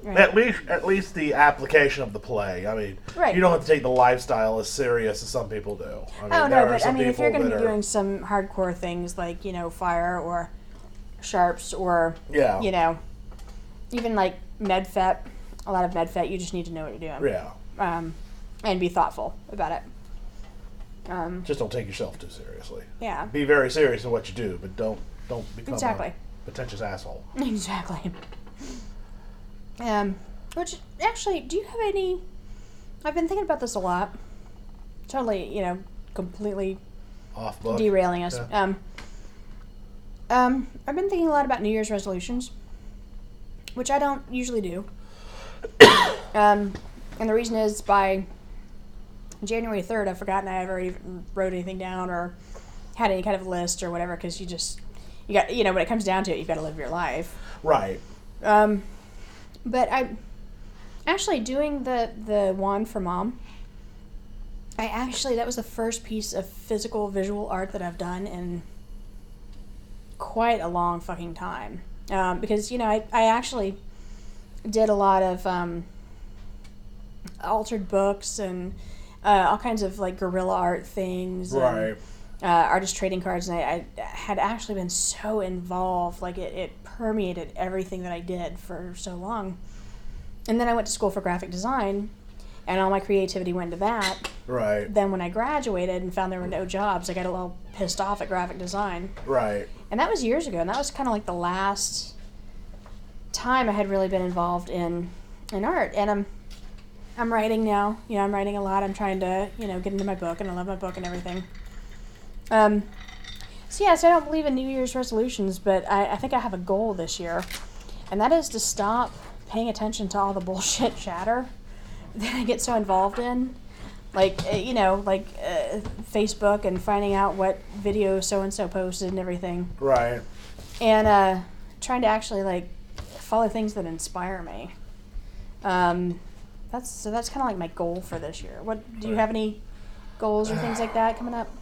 S2: Right.
S3: At least the application of the play. I mean,
S2: Right.
S3: you don't have to take the lifestyle as serious as some people do. I mean,
S2: Oh
S3: there
S2: no,
S3: are
S2: but I
S3: some
S2: mean, if you're
S3: people
S2: going to
S3: that
S2: be
S3: are-
S2: doing some hardcore things like fire or sharps or
S3: Yeah.
S2: even like medfet, a lot of medfet, you just need to know what you're doing.
S3: Yeah.
S2: And be thoughtful about it.
S3: Just don't take yourself too seriously.
S2: Yeah.
S3: Be very serious in what you do, but don't become
S2: Exactly.
S3: a pretentious asshole.
S2: Exactly. Which actually, do you have any? I've been thinking about this a lot. Totally, completely
S3: Off book.
S2: derailing us.
S3: Yeah.
S2: I've been thinking a lot about New Year's resolutions, which I don't usually do. And the reason is by January 3rd, I've forgotten I ever even wrote anything down or had any kind of list or whatever, because you got, when it comes down to it, you've got to live your life.
S3: Right.
S2: But I actually doing the wand for Mom. That was the first piece of physical visual art that I've done in quite a long fucking time. Because I actually did a lot of altered books and all kinds of like guerrilla art things.
S3: Right.
S2: And, artist trading cards, and I had actually been so involved, like it permeated everything that I did for so long. And then I went to school for graphic design, and all my creativity went to that.
S3: Right.
S2: Then when I graduated and found there were no jobs, I got a little pissed off at graphic design.
S3: Right.
S2: And that was years ago, and that was kind of like the last time I had really been involved in art. And I'm writing now. I'm writing a lot. I'm trying to, get into my book, and I love my book and everything. So I don't believe in New Year's resolutions, but I think I have a goal this year, and that is to stop paying attention to all the bullshit chatter that I get so involved in. Like, Facebook and finding out what video so-and-so posted and everything.
S3: Right.
S2: And trying to actually, follow things that inspire me. That's kind of like my goal for this year. Do you have any goals or things like that coming up?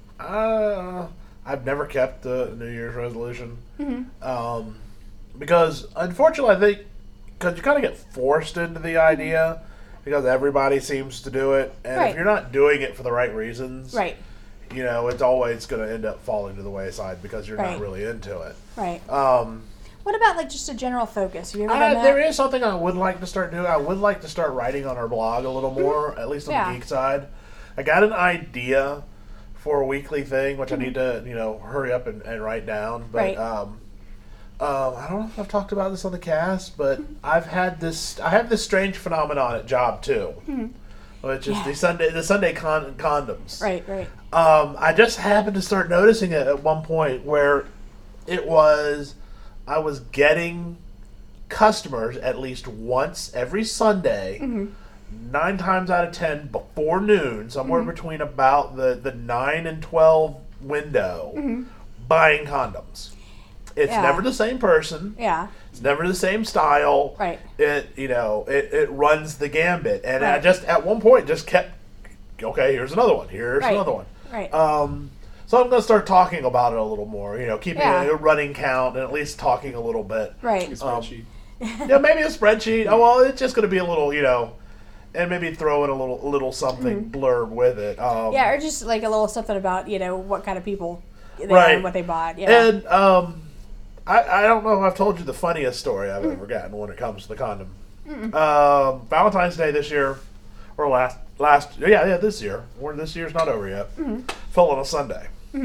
S3: I've never kept a New Year's resolution.
S2: Mm-hmm.
S3: Because, unfortunately, I think, because you kind of get forced into the idea, because everybody seems to do it, and
S2: Right.
S3: if you're not doing it for the right reasons,
S2: Right.
S3: It's always going to end up falling to the wayside because you're
S2: Right.
S3: not really into it.
S2: Right. What about, just a general focus? Have you ever done that?
S3: There is something I would like to start doing. I would like to start writing on our blog a little more, at least on
S2: Yeah.
S3: the geek side. I got an idea for a weekly thing, which I need to, hurry up and write down. But
S2: Right.
S3: I don't know if I've talked about this on the cast, but I have this strange phenomenon at job too, which is the Sunday condoms.
S2: Right, right.
S3: I just happened to start noticing it at one point where I was getting customers at least once every Sunday, 9 times out of 10 before noon, somewhere between about the 9 and 12 window, buying condoms. It's
S2: Yeah.
S3: never the same person.
S2: Yeah.
S3: It's never the same style.
S2: Right.
S3: It runs the gambit. And I
S2: Right.
S3: just, at one point, just kept, okay, here's another one. Here's
S2: Right.
S3: another one.
S2: Right.
S3: So I'm going to start talking about it a little more, keeping
S2: Yeah.
S3: a running count and at least talking a little bit.
S2: Right.
S4: A spreadsheet.
S3: Maybe a spreadsheet. Oh, well, it's just going to be a little, and maybe throw in a little something blurb with it.
S2: Yeah, or just a little something about, what kind of people they are
S3: Right.
S2: and what they bought. Yeah.
S3: And I don't know if I've told you the funniest story I've ever gotten when it comes to the condom. Valentine's Day this year, or this year. This year's not over yet. Fell on a Sunday.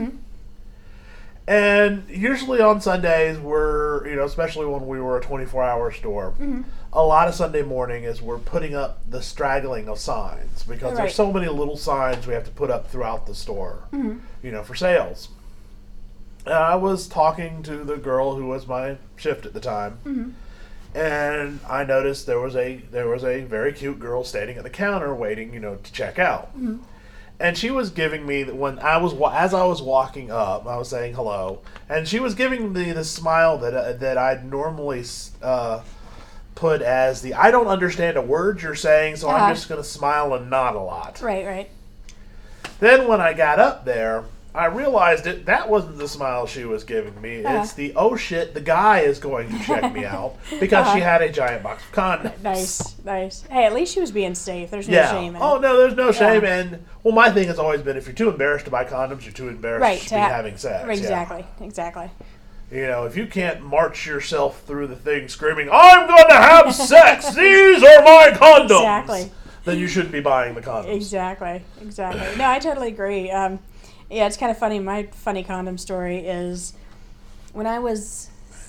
S3: And usually on Sundays, we're, especially when we were a 24-hour store, a lot of Sunday morning is we're putting up the straggling of signs because
S2: Right.
S3: there's so many little signs we have to put up throughout the store, for sales. And I was talking to the girl who was my shift at the time, and I noticed there was a very cute girl standing at the counter waiting, to check out. And she was giving me, as I was walking up, I was saying hello, and she was giving me the smile that I'd normally put as the I don't understand a word you're saying, so I'm just going to smile and nod a lot.
S2: Right, right.
S3: Then when I got up there, I realized that wasn't the smile she was giving me. It's the, oh shit, the guy is going to check me out because she had a giant box of condoms.
S2: Nice. Hey, at least she was being safe. There's no
S3: Yeah.
S2: shame in
S3: Oh,
S2: it.
S3: no, there's no shame. And, well, my thing has always been if you're too embarrassed to buy condoms, you're too embarrassed to be having sex.
S2: Exactly.
S3: You know, if you can't march yourself through the thing screaming, I'm going to have sex, these are my condoms,
S2: Exactly.
S3: then you shouldn't be buying the condoms.
S2: Exactly. No, I totally agree. Yeah, it's kind of funny. My funny condom story is when I was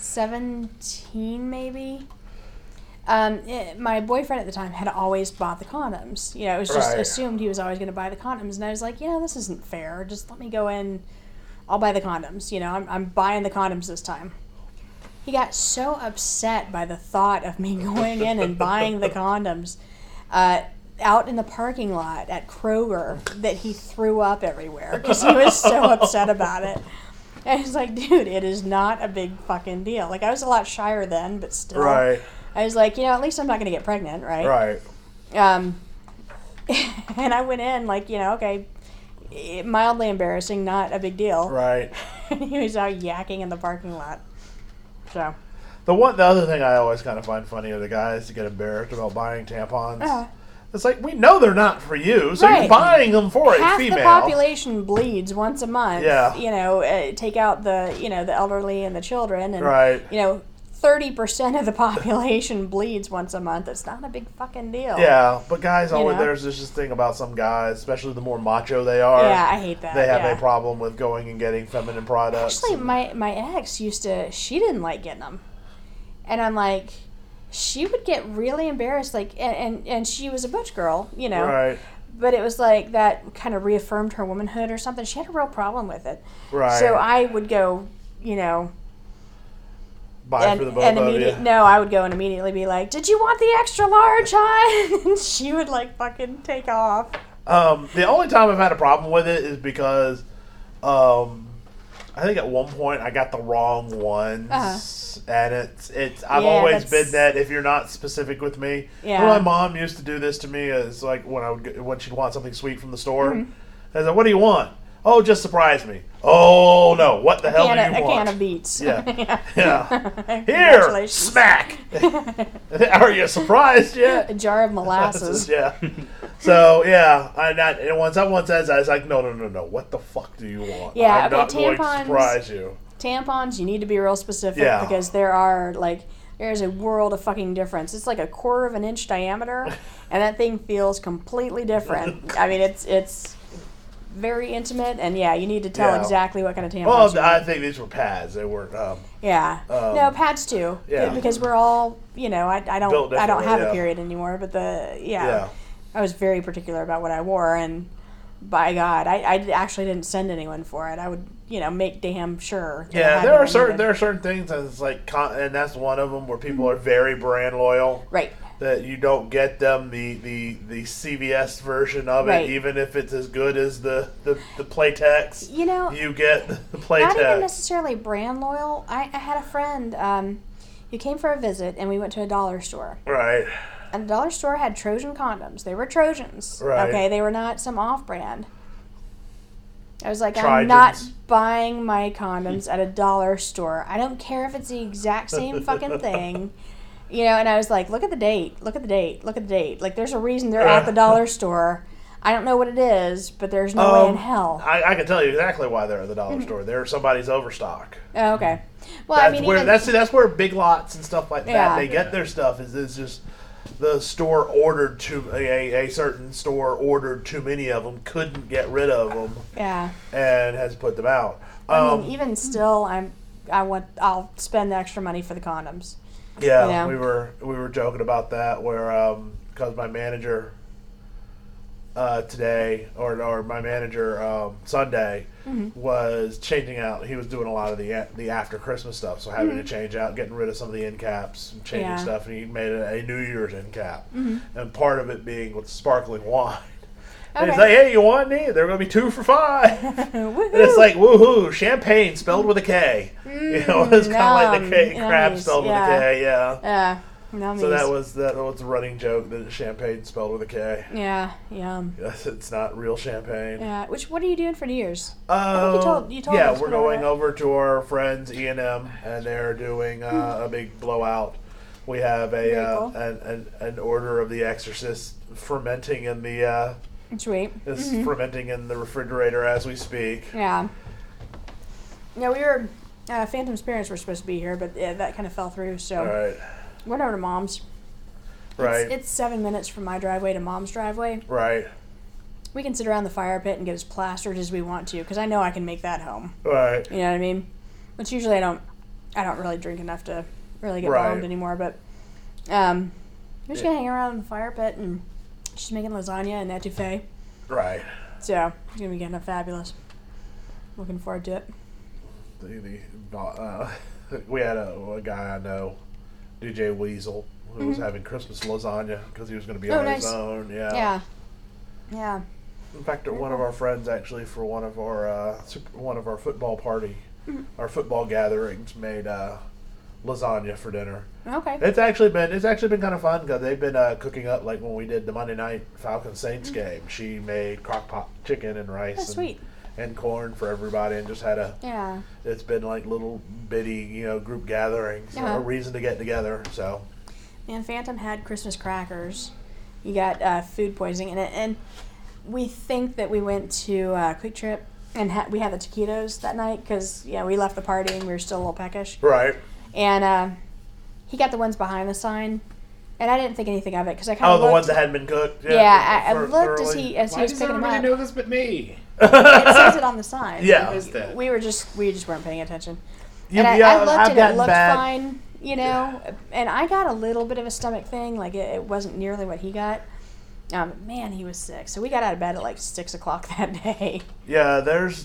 S2: 17, maybe. My boyfriend at the time had always bought the condoms. You know, it was just assumed he was always going to buy the condoms, and I was like, this isn't fair. Just let me go in. I'll buy the condoms. You know, I'm buying the condoms this time. He got so upset by the thought of me going in and buying the condoms out in the parking lot at Kroger that he threw up everywhere because he was so upset about it. And I was like, dude, it is not a big fucking deal. Like, I was a lot shyer then, but still.
S3: Right.
S2: I was like, at least I'm not going to get pregnant, right?
S3: Right.
S2: And I went in like, okay, mildly embarrassing, not a big deal.
S3: Right.
S2: And he was out yakking in the parking lot. So.
S3: The other thing I always kind of find funny are the guys that get embarrassed about buying tampons. It's like, we know they're not for you, so you're buying them for
S2: Half
S3: a female.
S2: the population bleeds once a month.
S3: Yeah.
S2: Take out the elderly and the children, and 30% of the population bleeds once a month. It's not a big fucking deal.
S3: Yeah, but guys, there's this thing about some guys, especially the more macho they are.
S2: Yeah, I hate that.
S3: They have a problem with going and getting feminine products.
S2: Actually, my ex she didn't like getting them, and I'm like, she would get really embarrassed, like, and she was a butch girl,
S3: Right.
S2: But it was like that kind of reaffirmed her womanhood or something. She had a real problem with it.
S3: Right.
S2: So I would go,
S3: buy for the both of you.
S2: No, I would go and immediately be like, "Did you want the extra large, hon?" And she would like fucking take off.
S3: The only time I've had a problem with it is because, I think at one point I got the wrong ones, and I've always been that if you're not specific with me.
S2: Yeah.
S3: Well, my mom used to do this to me as like when she'd want something sweet from the store. I was like, "What do you want?" "Oh, just surprise me." "Oh no, what the hell do you want?"
S2: A can of beets.
S3: Yeah. Here, smack. Are you surprised yet?
S2: A jar of molasses.
S3: Yeah. So and once someone says that, I was like, no. What the fuck do you want?
S2: Yeah,
S3: I'm not going to surprise you.
S2: Tampons, you need to be real specific because there's a world of fucking difference. It's like a 1/4 of an inch diameter, and that thing feels completely different. I mean, it's very intimate, and you need to tell exactly what kind of tampons.
S3: Well,
S2: you
S3: I
S2: need.
S3: think these were pads. They weren't.
S2: No, pads too.
S3: Yeah.
S2: Because we're all, I don't have a period anymore, but I was very particular about what I wore, and by God, I actually didn't send anyone for it. I would, make damn sure.
S3: Yeah, there are certain things that's like, and that's one of them where people are very brand loyal.
S2: Right.
S3: That you don't get them the CVS version of it, even if it's as good as the Playtex. You get the Playtex.
S2: Not even necessarily brand loyal. I had a friend who came for a visit, and we went to a dollar store.
S3: Right.
S2: And the dollar store had Trojan condoms. They were Trojans.
S3: Right.
S2: Okay, they were not some off-brand. I was like,
S3: Trojans.
S2: I'm not buying my condoms at a dollar store. I don't care if it's the exact same fucking thing. And I was like, look at the date. Like, there's a reason they're at the dollar store. I don't know what it is, but there's no way in hell.
S3: I can tell you exactly why they're at the dollar store. They're somebody's overstock.
S2: Oh, okay. Well,
S3: That's where Big Lots and stuff like that, they get their stuff. Is just the store ordered a certain store ordered too many of them, couldn't get rid of them.
S2: Yeah.
S3: And has put them out.
S2: Even still, I'll spend the extra money for the condoms.
S3: Yeah, we were joking about that where because my manager today or my manager Sunday was changing out. He was doing a lot of the after Christmas stuff, so having to change out, getting rid of some of the end caps, and changing stuff. And he made a New Year's end cap, and part of it being with sparkling wine. And he's like, "Hey, you want any? They're going to be 2 for $5." And it's like, woohoo, champagne spelled with a K. It's kind of like the K crab spelled with a K,
S2: Yeah.
S3: So that was a running joke that champagne spelled with a K.
S2: Yeah, yum.
S3: Yes, it's not real champagne.
S2: Yeah. What are you doing for New Year's? I think you told
S3: yeah,
S2: us
S3: we're
S2: about
S3: going
S2: it.
S3: over to our friends E&M, and they're doing a big blowout. We have
S2: Very cool.
S3: an Order of the Exorcist fermenting in the
S2: Sweet.
S3: fermenting in the refrigerator as we speak.
S2: Yeah. Yeah, we were. Phantom Spirits were supposed to be here, but that kind of fell through. So
S3: All right.
S2: went over to Mom's.
S3: Right.
S2: It's 7 minutes from my driveway to Mom's driveway.
S3: Right.
S2: We can sit around the fire pit and get as plastered as we want to, because I know I can make that home.
S3: Right.
S2: You know what I mean? Which usually I don't really drink enough to really get
S3: Right.
S2: bombed anymore. But we're just gonna hang around in the fire pit, and she's making lasagna and etouffee.
S3: Right.
S2: So it's gonna be kind of fabulous. Looking forward to it.
S3: We had a guy I know, DJ Weasel, who was having Christmas lasagna because he was going to be on
S2: nice.
S3: his own.
S2: Yeah. Yeah.
S3: In fact, one of our friends actually for one of our football party, our football gatherings, made lasagna for dinner.
S2: Okay.
S3: It's actually been kind of fun because they've been cooking up, like when we did the Monday night Falcons Saints game. She made crock pot chicken and rice.
S2: That's sweet.
S3: And corn for everybody, and just had
S2: Yeah.
S3: It's been like little bitty, group gatherings,
S2: Uh-huh.
S3: a reason to get together. So.
S2: And Phantom had Christmas crackers. You got food poisoning, and we think that we went to Quick Trip and we had the taquitos that night because we left the party and we were still a little peckish.
S3: Right.
S2: And he got the ones behind the sign, and I didn't think anything of it because I kind of
S3: the ones that hadn't been cooked.
S2: Yeah, I looked as
S3: thoroughly.
S2: he was
S4: Why does
S2: picking them
S4: everybody
S2: up.
S4: know this but me?
S2: It says it on the sign.
S3: Yeah.
S4: I missed that.
S2: We just weren't paying attention.
S3: You-
S2: And
S3: yeah,
S2: I looked
S3: I've
S2: and it
S3: gotten
S2: looked
S3: bad.
S2: fine, and I got a little bit of a stomach thing, like it wasn't nearly what he got. Man, he was sick. So we got out of bed at like 6 o'clock that day.
S3: Yeah,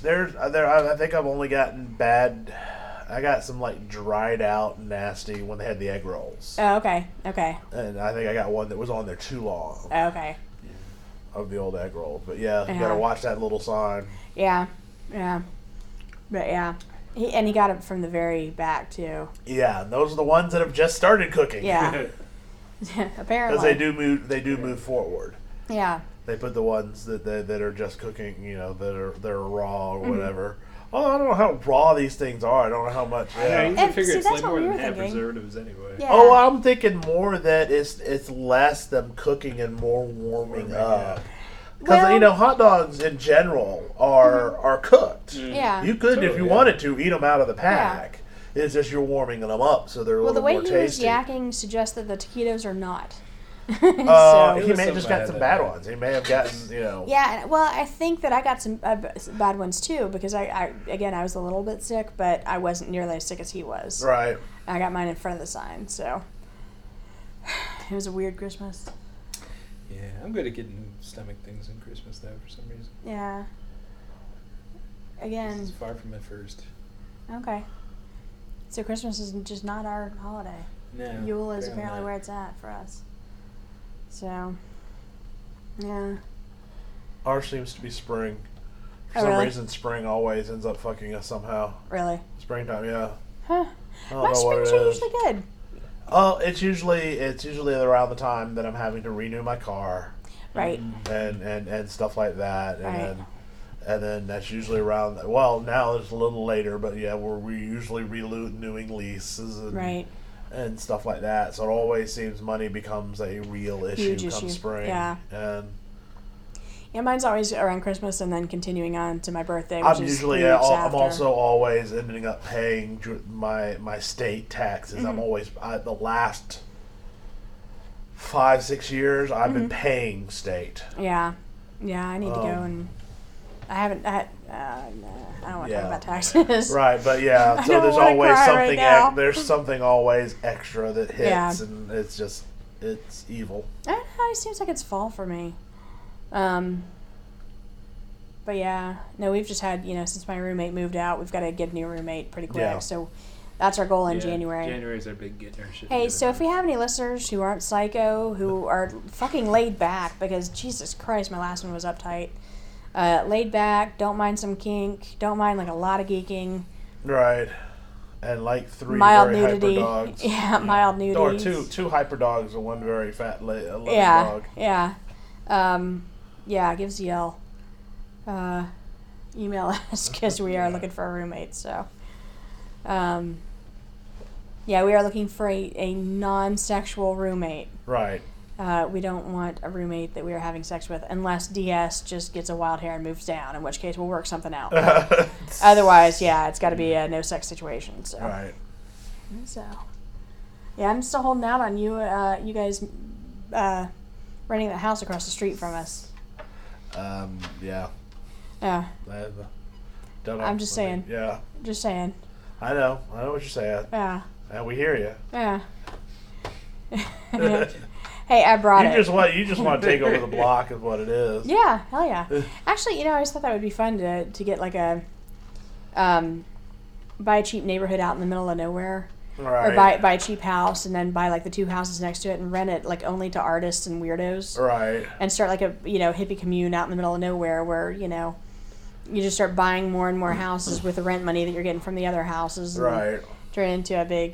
S3: I think I've only gotten bad. I got some like dried out nasty when they had the egg rolls,
S2: Oh, okay.
S3: and I think I got one that was on there too long
S2: Okay.
S3: of the old egg rolls. But yeah, you
S2: Yeah.
S3: gotta watch that little sign.
S2: Yeah. But yeah. He got it from the very back too.
S3: Yeah, and those are the ones that have just started cooking.
S2: Yeah. Apparently.
S3: because they do move forward.
S2: Yeah.
S3: They put the ones that are just cooking, that are raw
S2: Mm-hmm.
S3: or whatever. Oh, I don't know how raw these things are. I don't know how much.
S4: Yeah, you
S2: And
S4: can figure
S2: see,
S4: it's
S2: that's
S4: like
S2: what
S4: more
S2: we
S4: than
S2: were
S4: half
S2: thinking.
S4: preservatives anyway.
S2: Yeah.
S3: Oh, I'm thinking more that it's less them cooking and more warming up. Because
S2: Well-
S3: hot dogs in general are cooked.
S2: Yeah.
S3: You could, if
S4: Totally,
S3: you
S4: yeah.
S3: wanted to, eat them out of the pack. It's just you're warming them up, so they're a
S2: Well, the
S3: little
S2: way
S3: more
S2: he was
S3: tasty.
S2: yakking suggests that the taquitos are not.
S3: He
S2: So,
S3: may have
S4: Something
S3: just got
S4: like
S3: some
S4: that.
S3: bad ones. He may have gotten,
S2: yeah, well, I think that I got some bad ones too because I was a little bit sick, but I wasn't nearly as sick as he was.
S3: Right.
S2: I got mine in front of the sign, so it was a weird Christmas.
S4: Yeah, I'm good at getting stomach things in Christmas though for some reason.
S2: Yeah. Again,
S4: It's far from at first.
S2: okay. So Christmas is just not our holiday.
S4: No.
S2: Yule is apparently
S4: not.
S2: where it's at for us. So, yeah.
S3: Ours seems to be spring. For
S2: Oh,
S3: some
S2: really?
S3: reason, spring always ends up fucking us somehow.
S2: Really?
S3: Springtime, yeah.
S2: Huh.
S3: I don't
S2: My
S3: know what
S2: springs
S3: it
S2: are
S3: is.
S2: usually good.
S3: Oh, it's usually around the time that I'm having to renew my car
S2: Right.
S3: and stuff like that, and
S2: Right.
S3: then that's usually around. Well, now it's a little later, but yeah, we're usually renewing leases and
S2: Right.
S3: and stuff like that. So it always seems money becomes a real issue
S2: Huge
S3: come
S2: issue.
S3: spring.
S2: Yeah.
S3: And
S2: Yeah, mine's always around Christmas and then continuing on to my birthday, which
S3: I'm
S2: is
S3: usually
S2: 3 weeks
S3: I'm
S2: after.
S3: also always ending up paying my state taxes.
S2: Mm-hmm.
S3: I'm always the last 5-6 years I've
S2: Mm-hmm.
S3: been paying state.
S2: Yeah. Yeah, I need to go and I haven't. I don't want to
S3: Yeah.
S2: talk about taxes.
S3: Right, but yeah,
S2: I
S3: so
S2: don't
S3: there's
S2: wanna
S3: always
S2: cry right
S3: something
S2: now.
S3: there's something always extra that hits,
S2: Yeah.
S3: and it's evil.
S2: I don't know. It seems like it's fall for me. But yeah, no, we've just had, since my roommate moved out, we've got to get a new roommate pretty quick.
S3: Yeah.
S2: So that's our goal in
S4: Yeah,
S2: January.
S4: January's our big getting our shit
S2: Hey,
S4: together.
S2: so if we have any listeners who aren't psycho, who are fucking laid back, because Jesus Christ, my last one was uptight. Laid back, don't mind some kink, don't mind like a lot of geeking.
S3: Right. and like 3
S2: mild
S3: very
S2: nudity.
S3: hyper dogs.
S2: Yeah, mild nudity.
S3: Or two hyper dogs and one very fat dog.
S2: Yeah. Yeah, give us a yell. Email us because we are looking for a roommate. So, yeah, we are looking for a non-sexual roommate.
S3: Right.
S2: We don't want a roommate that we are having sex with unless DS just gets a wild hair and moves down, in which case we'll work something out. Otherwise, yeah, it's got to be a no-sex situation. So.
S3: Right.
S2: So, yeah, I'm still holding out on you. You guys renting that house across the street from us.
S3: Yeah.
S2: Yeah.
S3: Don't know.
S2: I'm just saying.
S3: Yeah.
S2: Just saying.
S3: I know what you're saying.
S2: Yeah.
S3: And we hear you.
S2: Yeah. Hey, I brought it.
S3: You just want to take over the block, is what it is.
S2: Yeah, hell yeah. Actually, I just thought that would be fun to get like a buy a cheap neighborhood out in the middle of nowhere.
S3: Right.
S2: Or buy a cheap house and then buy like the 2 houses next to it and rent it like only to artists and weirdos.
S3: Right.
S2: And start like a hippie commune out in the middle of nowhere where you just start buying more and more houses with the rent money that you're getting from the other houses. And
S3: Right.
S2: Turn it into a big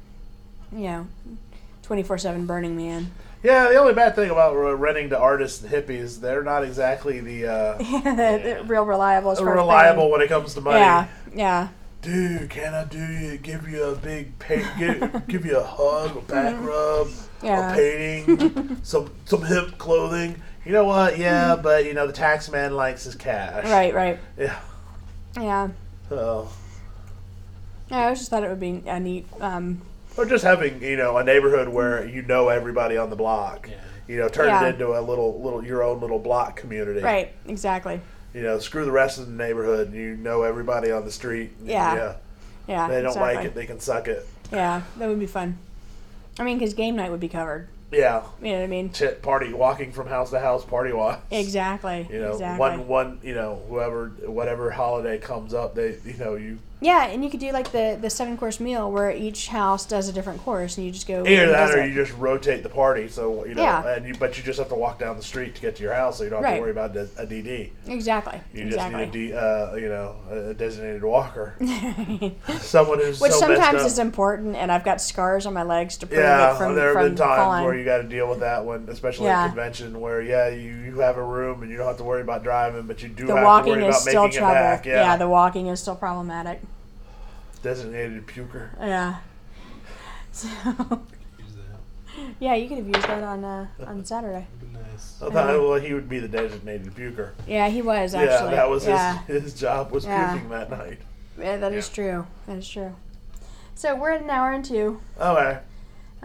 S2: 24/7 Burning Man.
S3: Yeah, the only bad thing about renting to artists and hippies, they're not exactly
S2: the real reliable as far as
S3: reliable
S2: paying.
S3: when it comes to money.
S2: Yeah.
S3: Dude, can I give you a big give you a hug, a back rub,
S2: Yeah.
S3: a painting, some hip clothing? You know what? Yeah, but the tax man likes his cash.
S2: Right.
S3: Yeah.
S2: Yeah.
S3: So.
S2: Yeah, I just thought it would be a neat.
S3: Or just having a neighborhood where everybody on the block.
S4: Yeah.
S3: Turn it into a little your own little block community.
S2: Right. Exactly.
S3: Screw the rest of the neighborhood. Everybody on the street.
S2: Yeah. Yeah.
S3: They don't
S2: exactly.
S3: like it. They can suck it.
S2: Yeah, that would be fun. I mean, because game night would be covered.
S3: Yeah.
S2: You know what I mean?
S3: Chit party, walking from house to house, party wise.
S2: Exactly. Exactly.
S3: One. Whatever holiday comes up, you.
S2: Yeah, and you could do like the 7-course meal where each house does a different course, and you just go.
S3: Either that, or
S2: visit.
S3: you just rotate the party. So
S2: Yeah.
S3: but you just have to walk down the street to get to your house, so you don't have
S2: Right.
S3: to worry about a DD.
S2: Exactly.
S3: You just need a designated walker, someone who's
S2: Which
S3: so
S2: sometimes
S3: messed up.
S2: is important, and I've got scars on my legs to prove
S3: Yeah,
S2: it from
S3: there have been times
S2: falling.
S3: where you got to deal with that one, especially
S2: Yeah.
S3: at convention, where you have a room and you don't have to worry about driving, but you do
S2: The
S3: have to
S2: walking
S3: worry
S2: is
S3: about
S2: still
S3: making it
S2: trouble.
S3: back.
S2: Yeah, the walking is still problematic.
S3: Designated puker.
S2: Yeah. So,
S4: Use that.
S2: yeah, you could have used that on Saturday.
S4: That'd be nice.
S3: I thought, he would be the designated puker.
S2: Yeah, he was actually.
S3: Yeah, that was
S2: yeah.
S3: his job was
S2: Yeah.
S3: puking that night.
S2: Yeah, that is true. That is true. So we're at an hour and 2.
S3: Okay.
S2: Is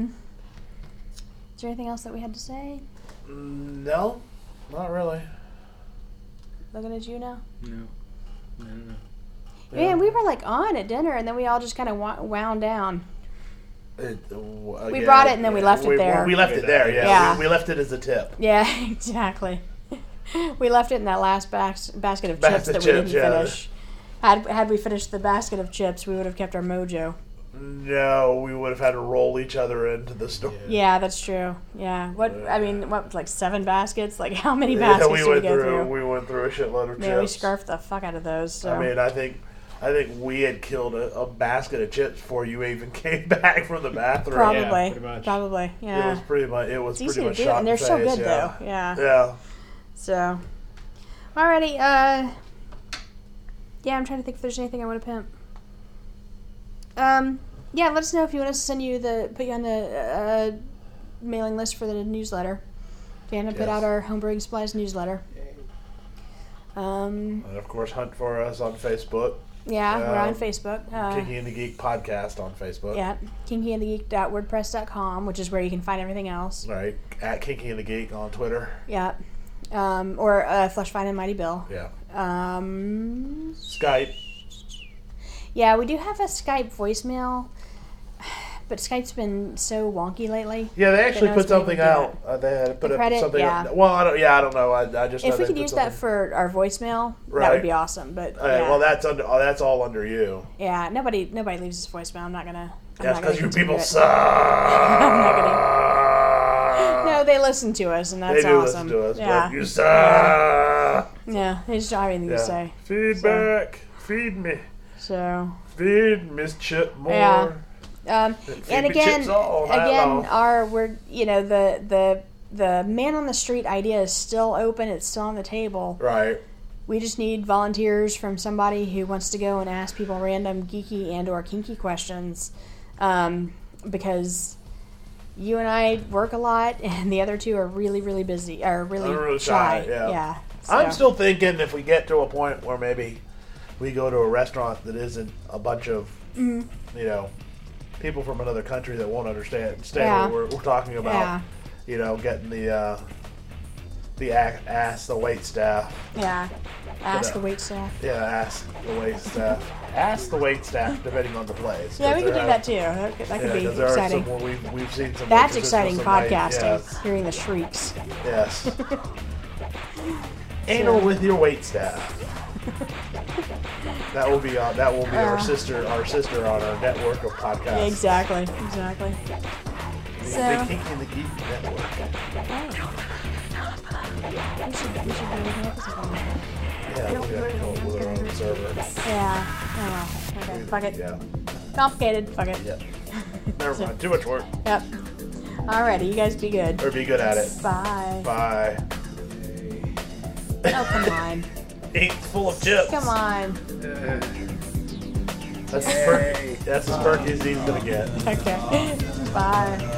S2: there anything else that we had to say?
S3: No, not really.
S2: Looking at you now.
S4: No.
S2: Man, we were like on at dinner, and then we all just kind of wound down.
S3: We
S2: brought it and then we left it there.
S3: We left it there, yeah.
S2: Yeah.
S3: We left it as a tip.
S2: Yeah, exactly. We left it in that last basket of chips
S3: Basket
S2: that
S3: of
S2: we didn't
S3: chips, yeah.
S2: finish. Had we finished the basket of chips, we would have kept our mojo.
S3: No, we would have had to roll each other into the store.
S2: Yeah, that's true. Yeah. What, like 7 baskets? Like, how many baskets did we go through?
S3: We went through a shitload of chips.
S2: Man, we scarfed the fuck out of those. So.
S3: I mean, I think we had killed a basket of chips before you even came back from the bathroom.
S2: Probably.
S4: Yeah, pretty much.
S2: Probably. Yeah.
S3: It was pretty much. It was
S2: It's
S3: pretty
S2: easy to
S3: much
S2: do,
S3: shot
S2: and they're
S3: in the
S2: so
S3: face,
S2: good
S3: yeah.
S2: though. Yeah.
S3: Yeah.
S2: So, alrighty. Yeah, I'm trying to think if there's anything I want to pimp. Yeah, let us know if you want us to put you on the mailing list for the newsletter. We're gonna put
S3: Yes.
S2: out our Homebrewing Supplies newsletter.
S3: And of course, hunt for us on Facebook.
S2: Yeah, we're on Facebook.
S3: Kinky and the Geek podcast on Facebook.
S2: Yeah, kinkyandthegeek.wordpress.com, which is where you can find everything else.
S3: Right. At Kinky and the Geek on Twitter.
S2: Yeah. Or Flesh Fine and Mighty Bill.
S3: Yeah.
S2: Skype. Yeah, we do have a Skype voicemail, but Skype's been so wonky lately.
S3: Yeah, they actually
S2: no
S3: put
S2: one's been
S3: something
S2: able to do
S3: out. They had put
S2: The credit,
S3: something.
S2: yeah.
S3: Well, I don't know. I just.
S2: If
S3: know
S2: we
S3: they
S2: could
S3: put
S2: use that
S3: something-
S2: for our voicemail, that
S3: Right.
S2: would be awesome. But
S3: All right,
S2: yeah.
S3: well, that's all under you.
S2: Yeah, nobody leaves his voicemail. I'm not gonna.
S3: That's because you
S2: continue
S3: people
S2: it.
S3: suck.
S2: I'm not gonna. No, they listen to us, and that's
S3: They do
S2: awesome.
S3: listen to us,
S2: Yeah.
S3: but you suck.
S2: Yeah, they just don't have anything to say.
S3: Feedback. Feed me.
S2: So
S3: Feed Miss Chip more.
S2: Yeah.
S3: Feed
S2: and
S3: me
S2: again,
S3: chips all night long.
S2: the man on the street idea is still open. It's still on the table.
S3: Right.
S2: We just need volunteers from somebody who wants to go and ask people random geeky and or kinky questions, because you and I work a lot, and the other two are really, really busy, or really,
S3: They're really
S2: shy.
S3: shy, yeah.
S2: So.
S3: I'm still thinking if we get to a point where maybe we go to a restaurant that isn't a bunch of, people from another country that won't understand
S2: Yeah.
S3: what we're talking about.
S2: Yeah.
S3: Getting the wait staff.
S2: Yeah. Ask the
S3: But,
S2: wait staff.
S3: Yeah, ask the wait staff. Ask the wait staff, depending on the place.
S2: Yeah, we could do
S3: There
S2: that too. That could be
S3: 'cause there
S2: exciting.
S3: Are some where we've seen some.
S2: That's
S3: waitresses
S2: exciting
S3: with some nice-
S2: podcasting.
S3: Yes.
S2: Hearing the shrieks.
S3: Yes. Anal with your wait staff. That will be our sister on our network of podcasts.
S2: Exactly.
S3: The
S2: So
S3: Kinky and the Geek Network.
S2: we should do an episode on that.
S3: Yeah, we got to put our own server.
S2: Yeah. Oh well. Okay. Fuck it.
S3: Yeah.
S2: Complicated. Fuck it.
S3: Yeah. Never mind. Too much work.
S2: Yep. Alrighty. You guys be good.
S3: Or be good at it.
S2: Bye.
S3: Bye.
S2: Oh come on.
S3: Ink full of chips.
S2: Come on.
S3: That's as perky as he's gonna get.
S2: Okay. Bye.